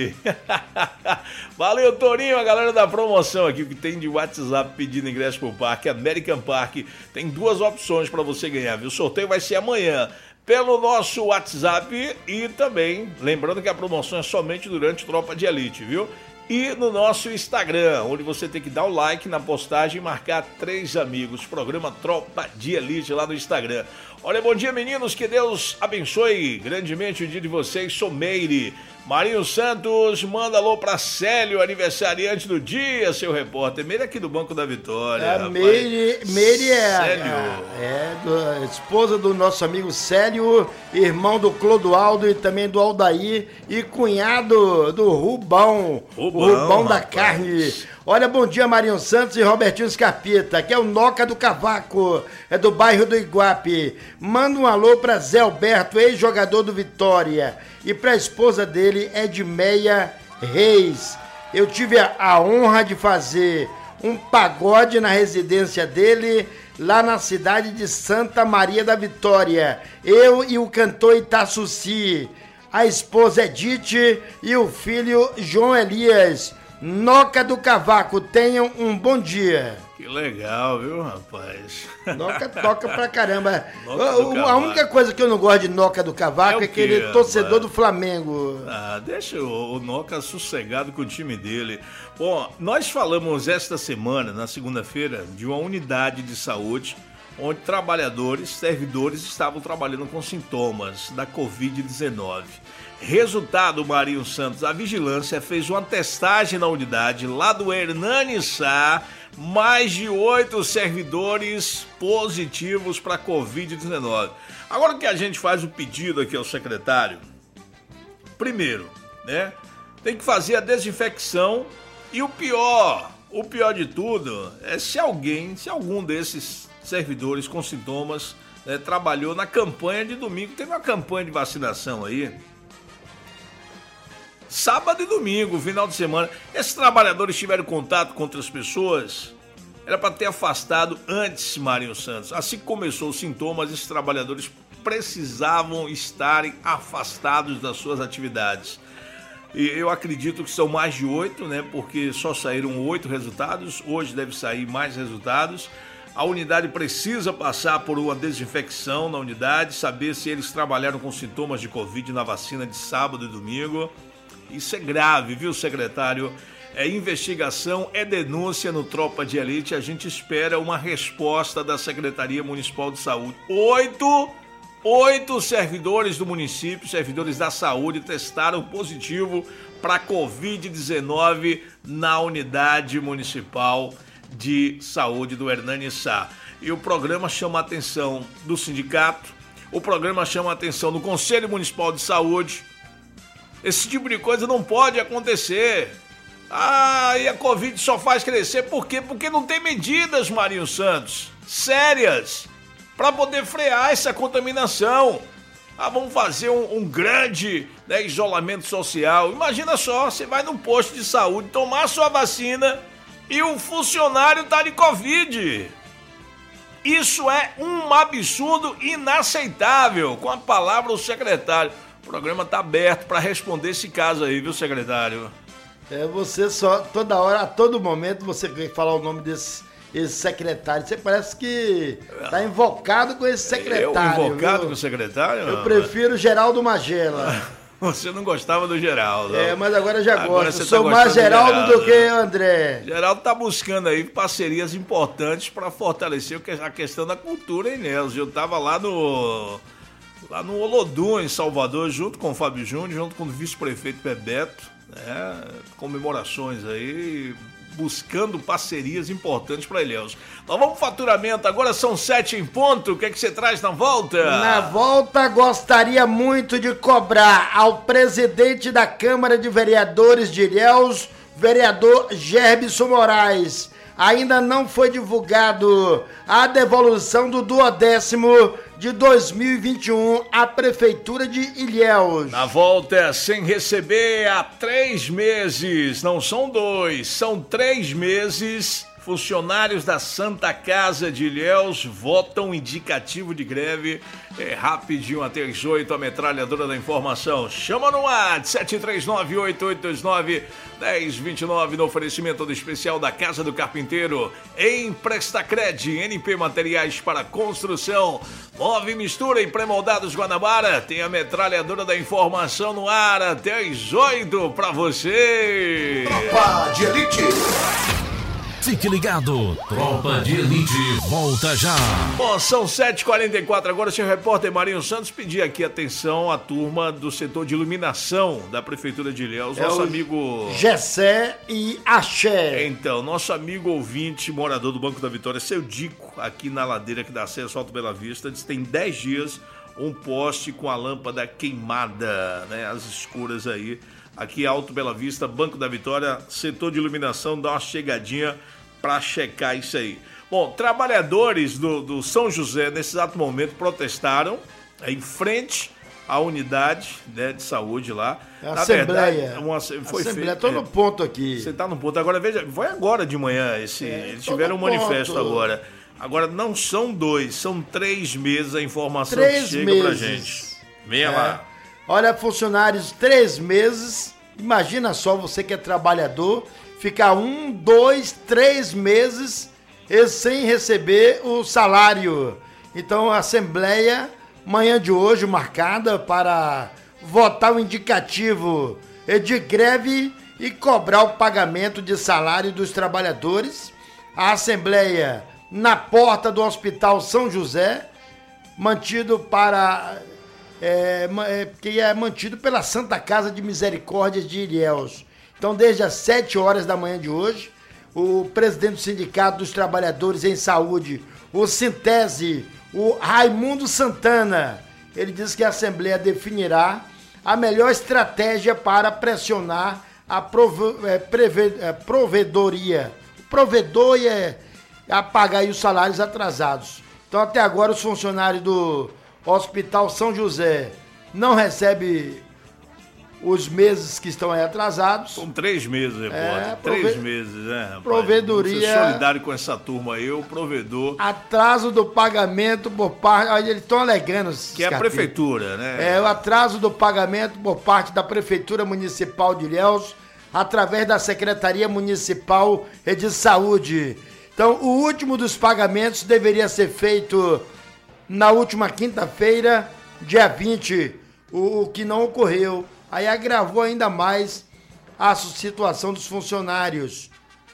Valeu, Torinho, a galera da promoção aqui, que tem de WhatsApp pedindo ingresso pro parque. American Park tem 2 opções para você ganhar, viu? O sorteio vai ser amanhã pelo nosso WhatsApp e também, lembrando que a promoção é somente durante o Tropa de Elite, viu? E no nosso Instagram, onde você tem que dar o like na postagem e marcar 3 amigos. Programa Tropa de Elite lá no Instagram. Olha, bom dia, meninos. Que Deus abençoe grandemente o dia de vocês. Sou Meire. Marinho Santos, manda alô pra Célio, aniversariante do dia, seu repórter. Meire aqui do Banco da Vitória. Meire é esposa do nosso amigo Célio, irmão do Clodoaldo e também do Aldair e cunhado do Rubão. O Rubão da carne. Olha, bom dia, Marinho Santos e Robertinho Scarpita, que é o Noca do Cavaco, é do bairro do Iguape. Manda um alô pra Zé Alberto, ex-jogador do Vitória, e pra esposa dele, Edmeia Reis. Eu tive a honra de fazer um pagode na residência dele, lá na cidade de Santa Maria da Vitória. Eu e o cantor Itaçuci, a esposa Edith e o filho João Elias. Noca do Cavaco, tenham um bom dia. Que legal, viu, rapaz? Noca toca pra caramba. A única coisa que eu não gosto de Noca do Cavaco é aquele torcedor do Flamengo. Deixa o Noca sossegado com o time dele. Bom, nós falamos esta semana, na segunda-feira, de uma unidade de saúde onde servidores estavam trabalhando com sintomas da Covid-19. Resultado, Marinho Santos, a vigilância fez uma testagem na unidade lá do Hernani Sá, mais de 8 servidores positivos para Covid-19. Agora que a gente faz o pedido aqui ao secretário, primeiro, né, tem que fazer a desinfecção e o pior de tudo é se algum desses servidores com sintomas trabalhou na campanha de domingo. Teve uma campanha de vacinação aí, sábado e domingo, final de semana. Esses trabalhadores tiveram contato com outras pessoas. Era para ter afastado antes, Marinho Santos. Assim que começou os sintomas, esses trabalhadores precisavam estarem afastados das suas atividades. E eu acredito que são mais de 8, né? Porque só saíram 8 resultados. Hoje deve sair mais resultados. A unidade precisa passar por uma desinfecção na unidade, saber se eles trabalharam com sintomas de Covid na vacina de sábado e domingo. Isso é grave, viu, secretário? É investigação, é denúncia no Tropa de Elite. A gente espera uma resposta da Secretaria Municipal de Saúde. Oito servidores do município, servidores da saúde, testaram positivo para Covid-19 na unidade municipal de saúde do Hernani Sá. E o programa chama a atenção do sindicato, o programa chama a atenção do Conselho Municipal de Saúde. Esse tipo de coisa não pode acontecer. E a Covid só faz crescer por quê? Porque não tem medidas, Marinho Santos, sérias, para poder frear essa contaminação. Vamos fazer um grande, né, isolamento social. Imagina só, você vai num posto de saúde tomar sua vacina e o funcionário tá de Covid. Isso é um absurdo inaceitável. Com a palavra o secretário. O programa tá aberto para responder esse caso aí, viu, secretário? Você só, toda hora, a todo momento, você quer falar o nome desse secretário. Você parece que tá invocado com esse secretário. Eu invocado com o secretário? Eu prefiro Geraldo Magela. Você não gostava do Geraldo. Mas agora já gosto. Sou mais Geraldo do que André. Geraldo tá buscando aí parcerias importantes para fortalecer a questão da cultura, hein, Nelson? Eu tava lá no Olodum, em Salvador, junto com o Fábio Júnior, junto com o vice-prefeito Bebeto, né? Comemorações aí, buscando parcerias importantes para Ilhéus. Nós vamos pro faturamento, agora são 7 em ponto. O que é que você traz na volta? Na volta, gostaria muito de cobrar ao presidente da Câmara de Vereadores de Ilhéus, vereador Gerbson Moraes. Ainda não foi divulgado a devolução do 10º de 2021 à Prefeitura de Ilhéus. Na volta, sem receber há 3 meses, não são 2, são 3 meses, funcionários da Santa Casa de Ilhéus votam indicativo de greve. Rapidinho, até as 8, a metralhadora da informação. Chama no ar, 739-8829-1029, no oferecimento do especial da Casa do Carpinteiro. Emprestacred, NP Materiais para Construção. Move Mistura em Pré-Moldados Guanabara. Tem a metralhadora da informação no ar, até as 8 pra você. Tropa de Elite. Fique ligado, Tropa de Elite volta já. Bom, são 7h44 agora, seu repórter Marinho Santos pedir aqui atenção à turma do setor de iluminação da Prefeitura de Ilhéus, nosso amigo Gessé e Axé. Então, nosso amigo ouvinte, morador do Banco da Vitória, seu Dico, aqui na ladeira que dá acesso ao Alto Bela Vista, diz que tem 10 dias um poste com a lâmpada queimada, né, as escuras aí. Aqui Alto Bela Vista, Banco da Vitória, setor de iluminação, dá uma chegadinha para checar isso aí. Bom, trabalhadores do São José, nesse exato momento, protestaram em frente à unidade, né, de saúde lá. Assembleia. Foi Assembleia, estou no ponto aqui. Você está no ponto. Agora, veja, foi agora de manhã, eles tiveram um manifesto agora. Agora, não são 2, são 3 meses a informação que chega pra gente. Venha lá. Olha, funcionários, 3 meses, imagina só você que é trabalhador, ficar 1, 2, 3 meses sem receber o salário. Então a Assembleia, manhã de hoje, marcada para votar o indicativo de greve e cobrar o pagamento de salário dos trabalhadores. A Assembleia na porta do Hospital São José, mantido para... que é mantido pela Santa Casa de Misericórdia de Ilhéus. Então, desde as 7 horas da manhã de hoje, o presidente do Sindicato dos Trabalhadores em Saúde, o Sintese, o Raimundo Santana, ele disse que a Assembleia definirá a melhor estratégia para pressionar a provedoria. O provedor a pagar aí os salários atrasados. Então, até agora, os funcionários do Hospital São José não recebem os meses que estão aí atrasados. São 3 meses, repórter. 3 meses, né, rapaz? Provedoria. Vamos ser solidário com essa turma aí, o provedor. Atraso do pagamento por parte. Eles estão alegando. Que é a prefeitura, né? O atraso do pagamento por parte da Prefeitura Municipal de Ilhéus, através da Secretaria Municipal de Saúde. Então, o último dos pagamentos deveria ser feito na última quinta-feira, dia 20, o que não ocorreu. Aí agravou ainda mais a situação dos funcionários.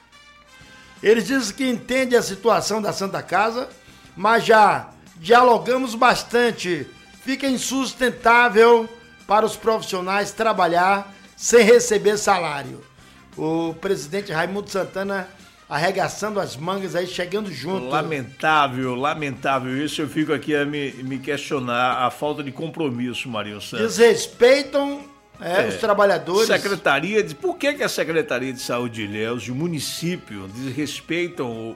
Eles dizem que entendem a situação da Santa Casa, mas já dialogamos bastante. Fica insustentável para os profissionais trabalhar sem receber salário. O presidente Raimundo Santana arregaçando as mangas aí, chegando junto. Lamentável isso. Eu fico aqui a me questionar a falta de compromisso, Marinho Santos. Desrespeitam os trabalhadores. Por que a Secretaria de Saúde de Ilhéus, o município, desrespeitam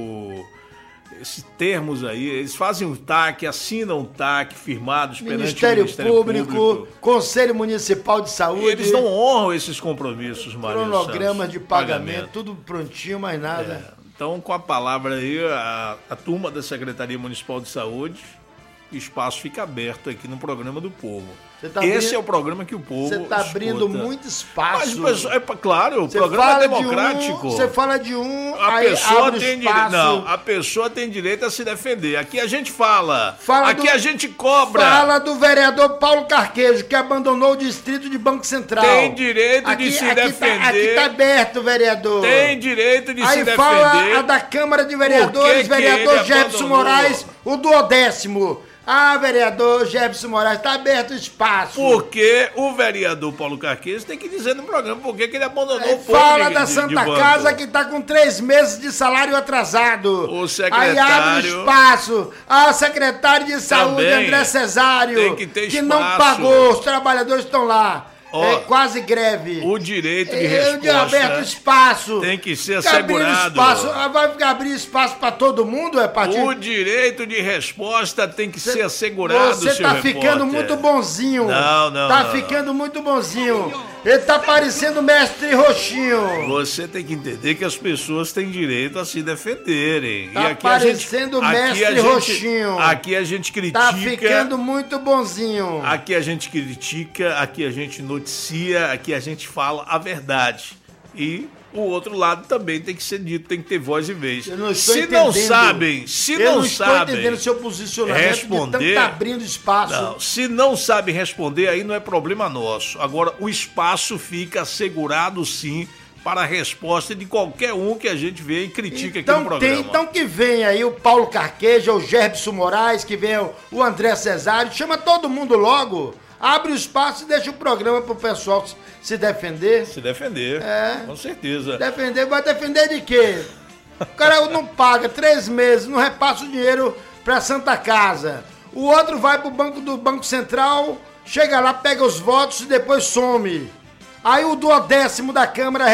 esses termos aí? Eles fazem um TAC, assinam um TAC firmados perante o Ministério Público, Conselho Municipal de Saúde. Eles não honram esses compromissos, Marinho Santos. Cronogramas de pagamento, tudo prontinho, mais nada. Então, com a palavra aí, a turma da Secretaria Municipal de Saúde, o espaço fica aberto aqui no Programa do Povo. Esse é o programa que o povo Você está abrindo muito espaço. Mas, claro, o programa é democrático. Você fala de aí pessoa abre tem espaço. Não, a pessoa tem direito a se defender. Aqui a gente fala aqui a gente cobra. Fala do vereador Paulo Carquejo, que abandonou o distrito de Banco Central. Tem direito de se defender. Aqui está aberto, vereador. Tem direito de se defender. Aí fala a da Câmara de Vereadores, vereador Jefferson Moraes, o 12º. Vereador Jefferson Moraes, está aberto o espaço. Porque o vereador Paulo Carquejo tem que dizer no programa por que ele abandonou o povo. Fala da Santa Casa que está com 3 meses de salário atrasado. O secretário... Aí abre o espaço. A secretária de Saúde, André Cesário, tem que ter que espaço. não pagou, os trabalhadores estão lá. Quase greve. O direito de resposta aberto espaço. Tem que ser assegurado. Vai abrir espaço para todo mundo, O direito de resposta tem que ser assegurado, Você tá ficando muito bonzinho. Não. Ficando muito bonzinho. Ele tá parecendo mestre Roxinho. Você tem que entender que as pessoas têm direito a se defenderem. Tá e aqui parecendo mestre Roxinho. Aqui a gente critica. Tá ficando muito bonzinho. Aqui a gente critica, aqui a gente noticia, aqui a gente fala a verdade. E o outro lado também tem que ser dito, tem que ter voz e vez. Eu não estou entendendo. Eu não estou entendendo o seu posicionamento responder, de tanto tá abrindo espaço. Não, se não sabe responder, aí não é problema nosso. Agora, o espaço fica assegurado sim para a resposta de qualquer um que a gente vê e critica aqui no programa. Então que vem aí o Paulo Carqueja, o Jefferson Moraes, que vem o André Cesário, chama todo mundo logo. Abre o espaço e deixa o programa pro pessoal se defender. Se defender, com certeza. Defender, vai defender de quê? O cara não paga 3 meses, não repassa o dinheiro pra Santa Casa. O outro vai pro Banco Central, chega lá, pega os votos e depois some. Aí o 12º da Câmara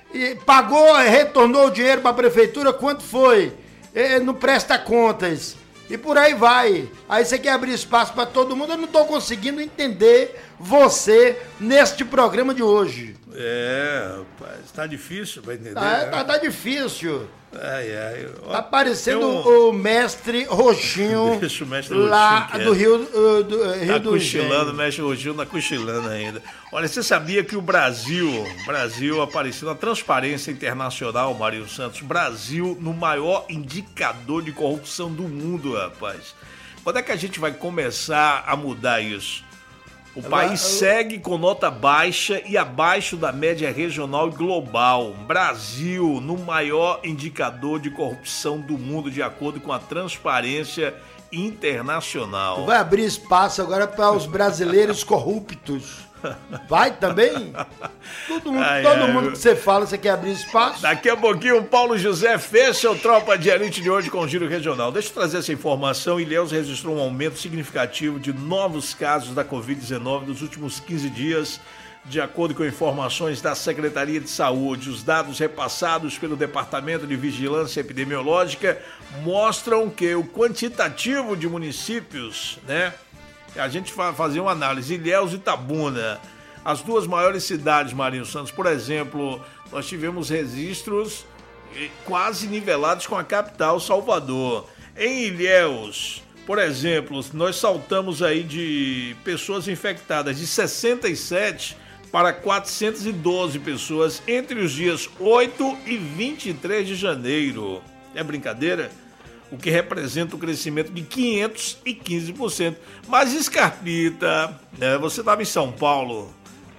pagou, retornou o dinheiro pra prefeitura, quanto foi? Não presta contas. E por aí vai. Aí você quer abrir espaço para todo mundo. Eu não tô conseguindo entender você neste programa de hoje. Rapaz, tá difícil pra entender. Tá difícil. Tá parecendo um... o mestre Roxinho. Deixa o mestre lá Roxinho do Rio tá do cochilando, o mestre Roxinho tá cochilando ainda. Olha, você sabia que o Brasil apareceu na Transparência Internacional, Marinho Santos, Brasil no maior indicador de corrupção do mundo, rapaz. Quando é que a gente vai começar a mudar isso? O país segue com nota baixa e abaixo da média regional e global. Brasil no maior indicador de corrupção do mundo, de acordo com a Transparência Internacional. Vai abrir espaço agora para os brasileiros corruptos. Vai também? Todo mundo que você fala, você quer abrir espaço? Daqui a pouquinho o Paulo José fecha o Tropa de Elite de hoje com o Giro Regional. Deixa eu trazer essa informação. Ilhéus registrou um aumento significativo de novos casos da Covid-19 nos últimos 15 dias. De acordo com informações da Secretaria de Saúde, os dados repassados pelo Departamento de Vigilância Epidemiológica mostram que o quantitativo de municípios, a gente fazia uma análise, Ilhéus e Itabuna, as duas maiores cidades, Marinho Santos, por exemplo, nós tivemos registros quase nivelados com a capital, Salvador. Em Ilhéus, por exemplo, nós saltamos aí de pessoas infectadas de 67 para 412 pessoas entre os dias 8 e 23 de janeiro. É brincadeira? O que representa um crescimento de 515%. Mas, Scarpita, você estava em São Paulo,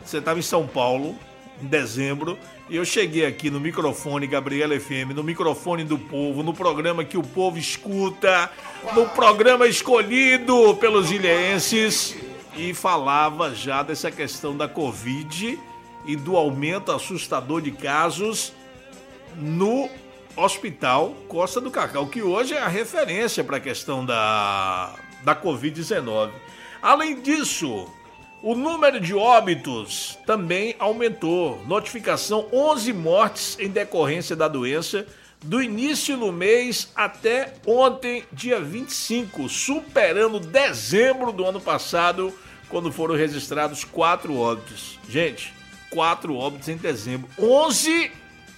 em dezembro, e eu cheguei aqui no microfone Gabriela FM, no microfone do povo, no programa que o povo escuta, no programa escolhido pelos ilhéenses, e falava já dessa questão da Covid e do aumento assustador de casos no Hospital Costa do Cacau, que hoje é a referência para a questão da Covid-19. Além disso, o número de óbitos também aumentou. Notificação: 11 mortes em decorrência da doença do início do mês até ontem, dia 25, superando dezembro do ano passado, quando foram registrados 4 óbitos. Gente, 4 óbitos em dezembro. 11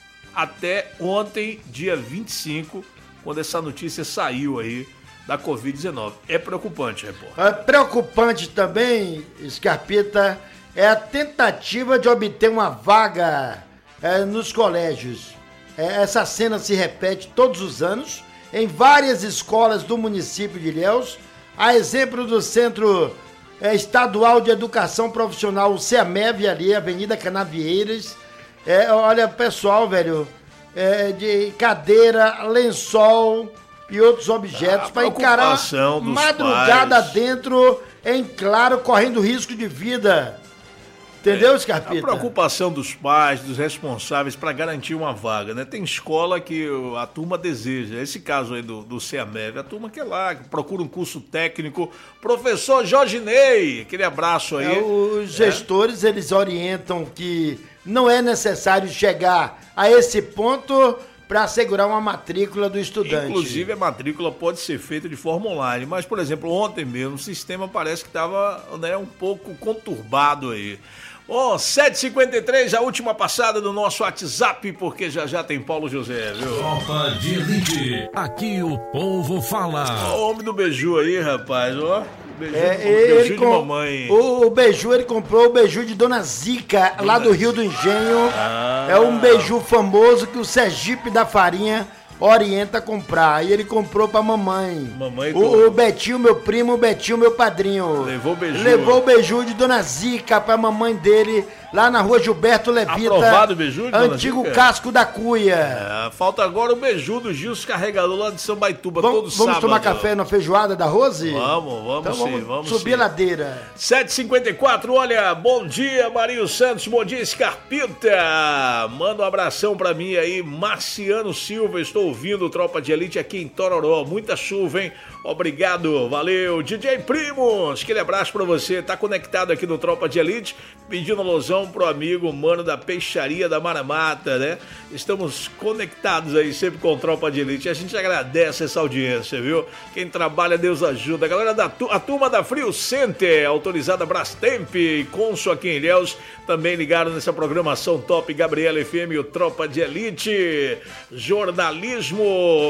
até ontem, dia 25, quando essa notícia saiu aí da Covid-19. É preocupante, repórter. É preocupante também, Scarpita, é a tentativa de obter uma vaga nos colégios. Essa cena se repete todos os anos em várias escolas do município de Ilhéus, a exemplo do Centro Estadual de Educação Profissional, o CEAMEV, ali, Avenida Canavieiras. Olha, pessoal, velho, de cadeira, lençol e outros objetos para encarar madrugada dentro, em claro, correndo risco de vida. Entendeu, Scarpita? A preocupação dos pais, dos responsáveis para garantir uma vaga, né? Tem escola que a turma deseja. Esse caso aí do CEAMEV, a turma quer lá, que procura um curso técnico. Professor Jorge Ney, aquele abraço aí. Os gestores, eles orientam que não é necessário chegar a esse ponto para assegurar uma matrícula do estudante. Inclusive, a matrícula pode ser feita de forma online, mas, por exemplo, ontem mesmo, o sistema parece que estava, né, um pouco conturbado aí. 7h53, a última passada do nosso WhatsApp, porque já tem Paulo José, viu? Tropa de Elite, aqui o povo fala. O homem do beiju aí, rapaz, ó. Beiju de mamãe. O beiju, ele comprou o beiju de Dona Zica, lá do Rio do Engenho. É um beiju famoso que o Sergipe da Farinha orienta a comprar. E ele comprou pra mamãe. O Betinho, meu primo, o Betinho, meu padrinho. Levou o beiju de Dona Zica pra mamãe dele, lá na rua Gilberto Levita. Aprovado o beiju de Dona Antigo Zica? Casco da Cuia. Falta agora o beiju do Gilson Carregador lá de São Baituba, todo sábado. Vamos tomar café na feijoada da Rose? Vamos então sim, vamos subir a ladeira. 7h54, olha, bom dia Marinho Santos, bom dia Scarpita. Manda um abração pra mim aí, Marciano Silva, estou ouvindo Tropa de Elite aqui em Tororó, muita chuva, hein? Obrigado, valeu. DJ Primos, aquele abraço pra você, tá conectado aqui no Tropa de Elite, pedindo alusão pro amigo mano da Peixaria da Maramata, né? Estamos conectados aí sempre com o Tropa de Elite, a gente agradece essa audiência, viu? Quem trabalha, Deus ajuda. A galera a turma da Frio Center, autorizada Brastemp e Consul aqui em Ilhéus, também ligaram nessa programação top Gabriela FM e o Tropa de Elite. Jornalismo,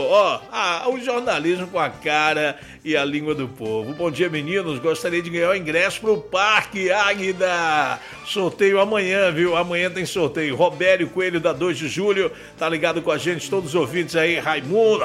o jornalismo com a cara e a língua do povo. Bom dia, meninos, gostaria de ganhar o ingresso pro Parque Águida. Sorteio amanhã, viu? Amanhã tem sorteio. Robério Coelho, da 2 de julho, tá ligado com a gente, todos os ouvintes aí. Raimundo!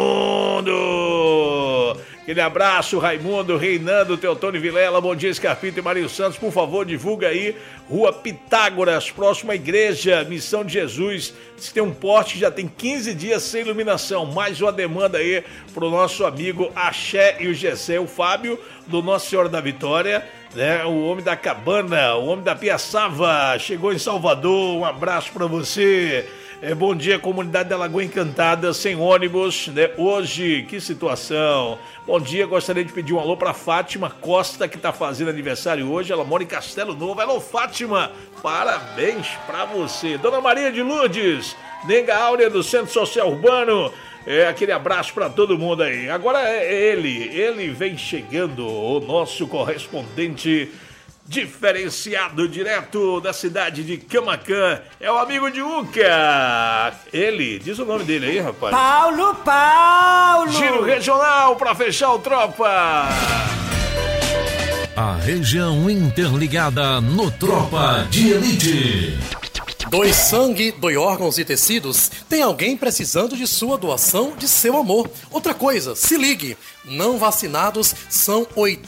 Aquele abraço, Raimundo, Reinando, Teotônio Vilela, bom dia, Scarpita e Marinho Santos, por favor, divulga aí, Rua Pitágoras, próxima à igreja, Missão de Jesus, se tem um poste que já tem 15 dias sem iluminação, mais uma demanda aí pro nosso amigo Axé e o Gessé, o Fábio, do Nossa Senhora da Vitória, né, o homem da cabana, o homem da Piaçava, chegou em Salvador, um abraço pra você. Bom dia, comunidade da Lagoa Encantada, sem ônibus, né? Hoje, que situação. Bom dia, gostaria de pedir um alô pra Fátima Costa, que tá fazendo aniversário hoje, ela mora em Castelo Novo. Alô, Fátima, parabéns pra você. Dona Maria de Lourdes, Nega Áurea do Centro Social Urbano, aquele abraço pra todo mundo aí. Agora ele vem chegando, o nosso correspondente diferenciado, direto da cidade de Camaquã, é o amigo de Uca. Ele, diz o nome dele aí, rapaz. Paulo! Giro regional pra fechar o Tropa. A região interligada no Tropa de Elite. Doe sangue, doe órgãos e tecidos. Tem alguém precisando de sua doação, de seu amor. Outra coisa, se ligue. Não vacinados são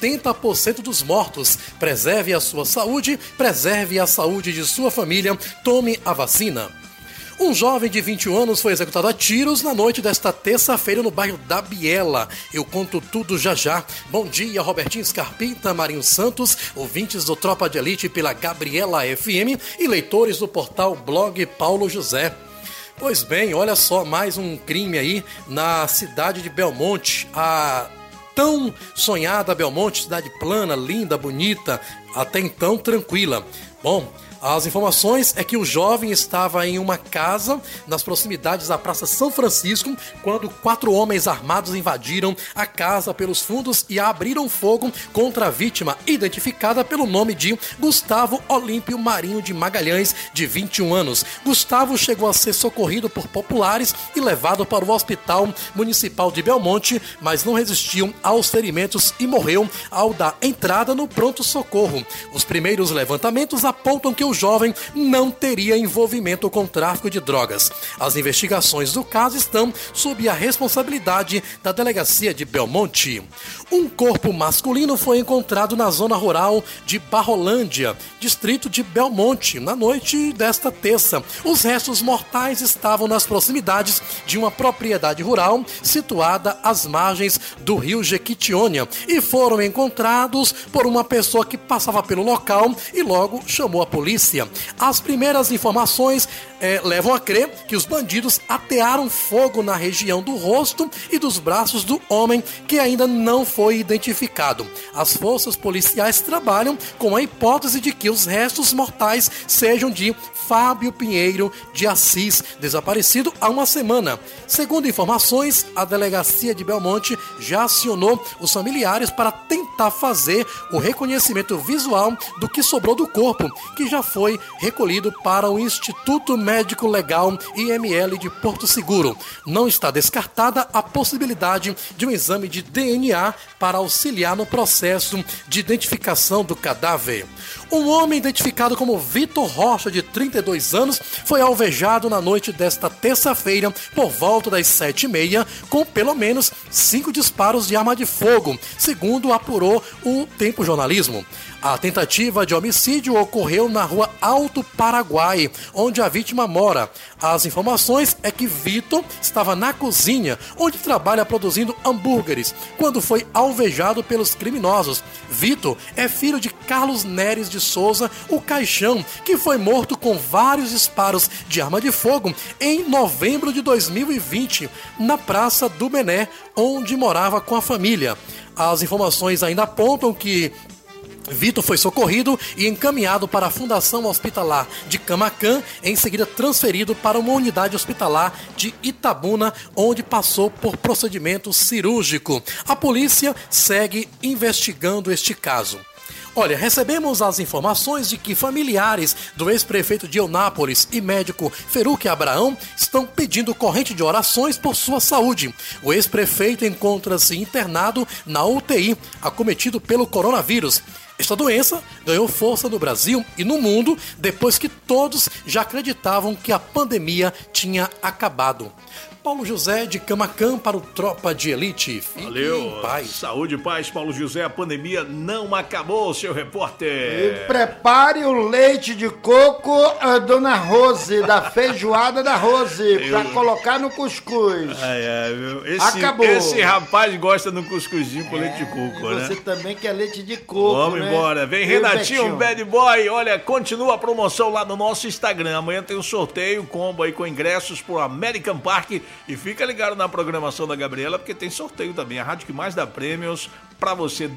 80% dos mortos. Preserve a sua saúde, preserve a saúde de sua família. Tome a vacina. Um jovem de 21 anos foi executado a tiros na noite desta terça-feira no bairro da Biela. Eu conto tudo já já. Bom dia, Robertinho Scarpita, Marinho Santos, ouvintes do Tropa de Elite pela Gabriela FM e leitores do portal Blog Paulo José. Pois bem, olha só, mais um crime aí na cidade de Belmonte. A tão sonhada Belmonte, cidade plana, linda, bonita, até então tranquila. Bom, as informações é que o jovem estava em uma casa nas proximidades da Praça São Francisco quando 4 homens armados invadiram a casa pelos fundos e abriram fogo contra a vítima, identificada pelo nome de Gustavo Olímpio Marinho de Magalhães, de 21 anos. Gustavo chegou a ser socorrido por populares e levado para o Hospital Municipal de Belmonte, mas não resistiu aos ferimentos e morreu ao dar entrada no pronto-socorro. Os primeiros levantamentos apontam que o jovem não teria envolvimento com tráfico de drogas. As investigações do caso estão sob a responsabilidade da delegacia de Belmonte. Um corpo masculino foi encontrado na zona rural de Barrolândia, distrito de Belmonte, na noite desta terça. Os restos mortais estavam nas proximidades de uma propriedade rural situada às margens do rio Jequitinhonha e foram encontrados por uma pessoa que passava pelo local e logo chamou a polícia. As primeiras informações levam a crer que os bandidos atearam fogo na região do rosto e dos braços do homem, que ainda não foi identificado. As forças policiais trabalham com a hipótese de que os restos mortais sejam de Fábio Pinheiro de Assis, desaparecido há uma semana. Segundo informações, a delegacia de Belmonte já acionou os familiares para tentar fazer o reconhecimento visual do que sobrou do corpo, que já foi recolhido para o Instituto Médico Legal IML de Porto Seguro. Não está descartada a possibilidade de um exame de DNA para auxiliar no processo de identificação do cadáver. Um homem identificado como Vitor Rocha, de 32 anos, foi alvejado na noite desta terça-feira por volta das 7h30, com pelo menos 5 disparos de arma de fogo, segundo apurou o Tempo Jornalismo. A tentativa de homicídio ocorreu na rua Alto Paraguai, onde a vítima mora. As informações é que Vitor estava na cozinha, onde trabalha produzindo hambúrgueres, quando foi alvejado pelos criminosos. Vitor é filho de Carlos Neres de Souza, o Caixão, que foi morto com vários disparos de arma de fogo em novembro de 2020, na Praça do Bené, onde morava com a família. As informações ainda apontam que Vitor foi socorrido e encaminhado para a Fundação Hospitalar de Camaquã, em seguida transferido para uma unidade hospitalar de Itabuna, onde passou por procedimento cirúrgico. A polícia segue investigando este caso. Olha, recebemos as informações de que familiares do ex-prefeito de Eunápolis e médico Feruque Abraão estão pedindo corrente de orações por sua saúde. O ex-prefeito encontra-se internado na UTI, acometido pelo coronavírus. Esta doença ganhou força no Brasil e no mundo depois que todos já acreditavam que a pandemia tinha acabado. Paulo José de Camaquã para o Tropa de Elite. Fique Valeu, em paz. Saúde e paz, Paulo José. A pandemia não acabou, seu repórter. E prepare o leite de coco, a Dona Rose, da feijoada da Rose, pra colocar no cuscuz. Viu? Acabou. Esse rapaz gosta do cuscuzinho com leite de coco, né? Você também quer leite de coco, Vamos né? embora. Vem Renatinho, Bad Boy. Olha, continua a promoção lá no nosso Instagram. Amanhã tem um sorteio, combo aí com ingressos pro American Park. E fica ligado na programação da Gabriela, porque tem sorteio também. A rádio que mais dá prêmios pra você.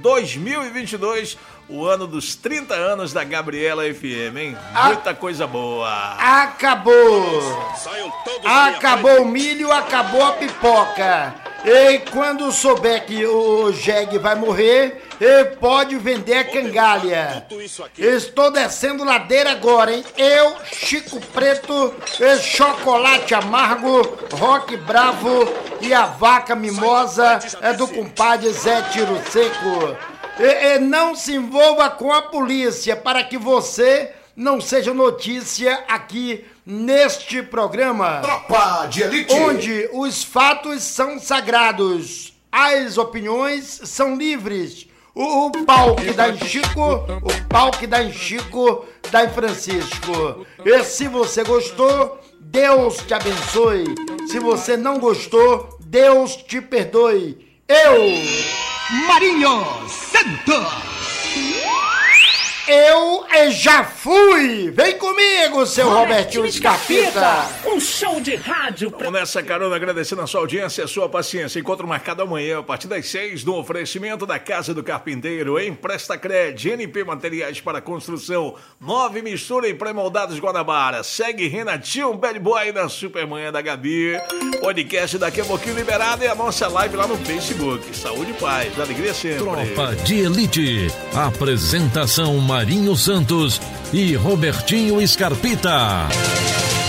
2022, o ano dos 30 anos da Gabriela FM, hein? Muita coisa boa. Acabou. Acabou o milho, acabou a pipoca. E quando souber que o jegue vai morrer, pode vender a cangalha. Estou descendo ladeira agora, hein? Eu, Chico Preto, chocolate amargo, rock bravo e a vaca mimosa do compadre Zé Tiro Seco. Não se envolva com a polícia para que você não seja notícia aqui neste programa. Tropa de Elite. Onde os fatos são sagrados, as opiniões são livres. O pau que dá em Chico, o pau que dá em Chico, dá em Francisco. E se você gostou, Deus te abençoe. Se você não gostou, Deus te perdoe. Marinho Santos. Eu já fui! Vem comigo, seu Robertinho Escarpita! Um show de rádio. Vamos nessa carona, agradecendo a sua audiência e a sua paciência. Encontro marcado amanhã, a partir das 6, no oferecimento da Casa do Carpinteiro, Emprestacred, NP Materiais para Construção, 9 Mistura e Pré-Moldados Guanabara. Segue Renatinho Bad Boy na Supermanhã da Gabi. Podcast daqui a pouquinho liberado e a nossa live lá no Facebook. Saúde e paz, alegria sempre. Tropa de Elite. Apresentação Marinho Santos e Robertinho Escarpita.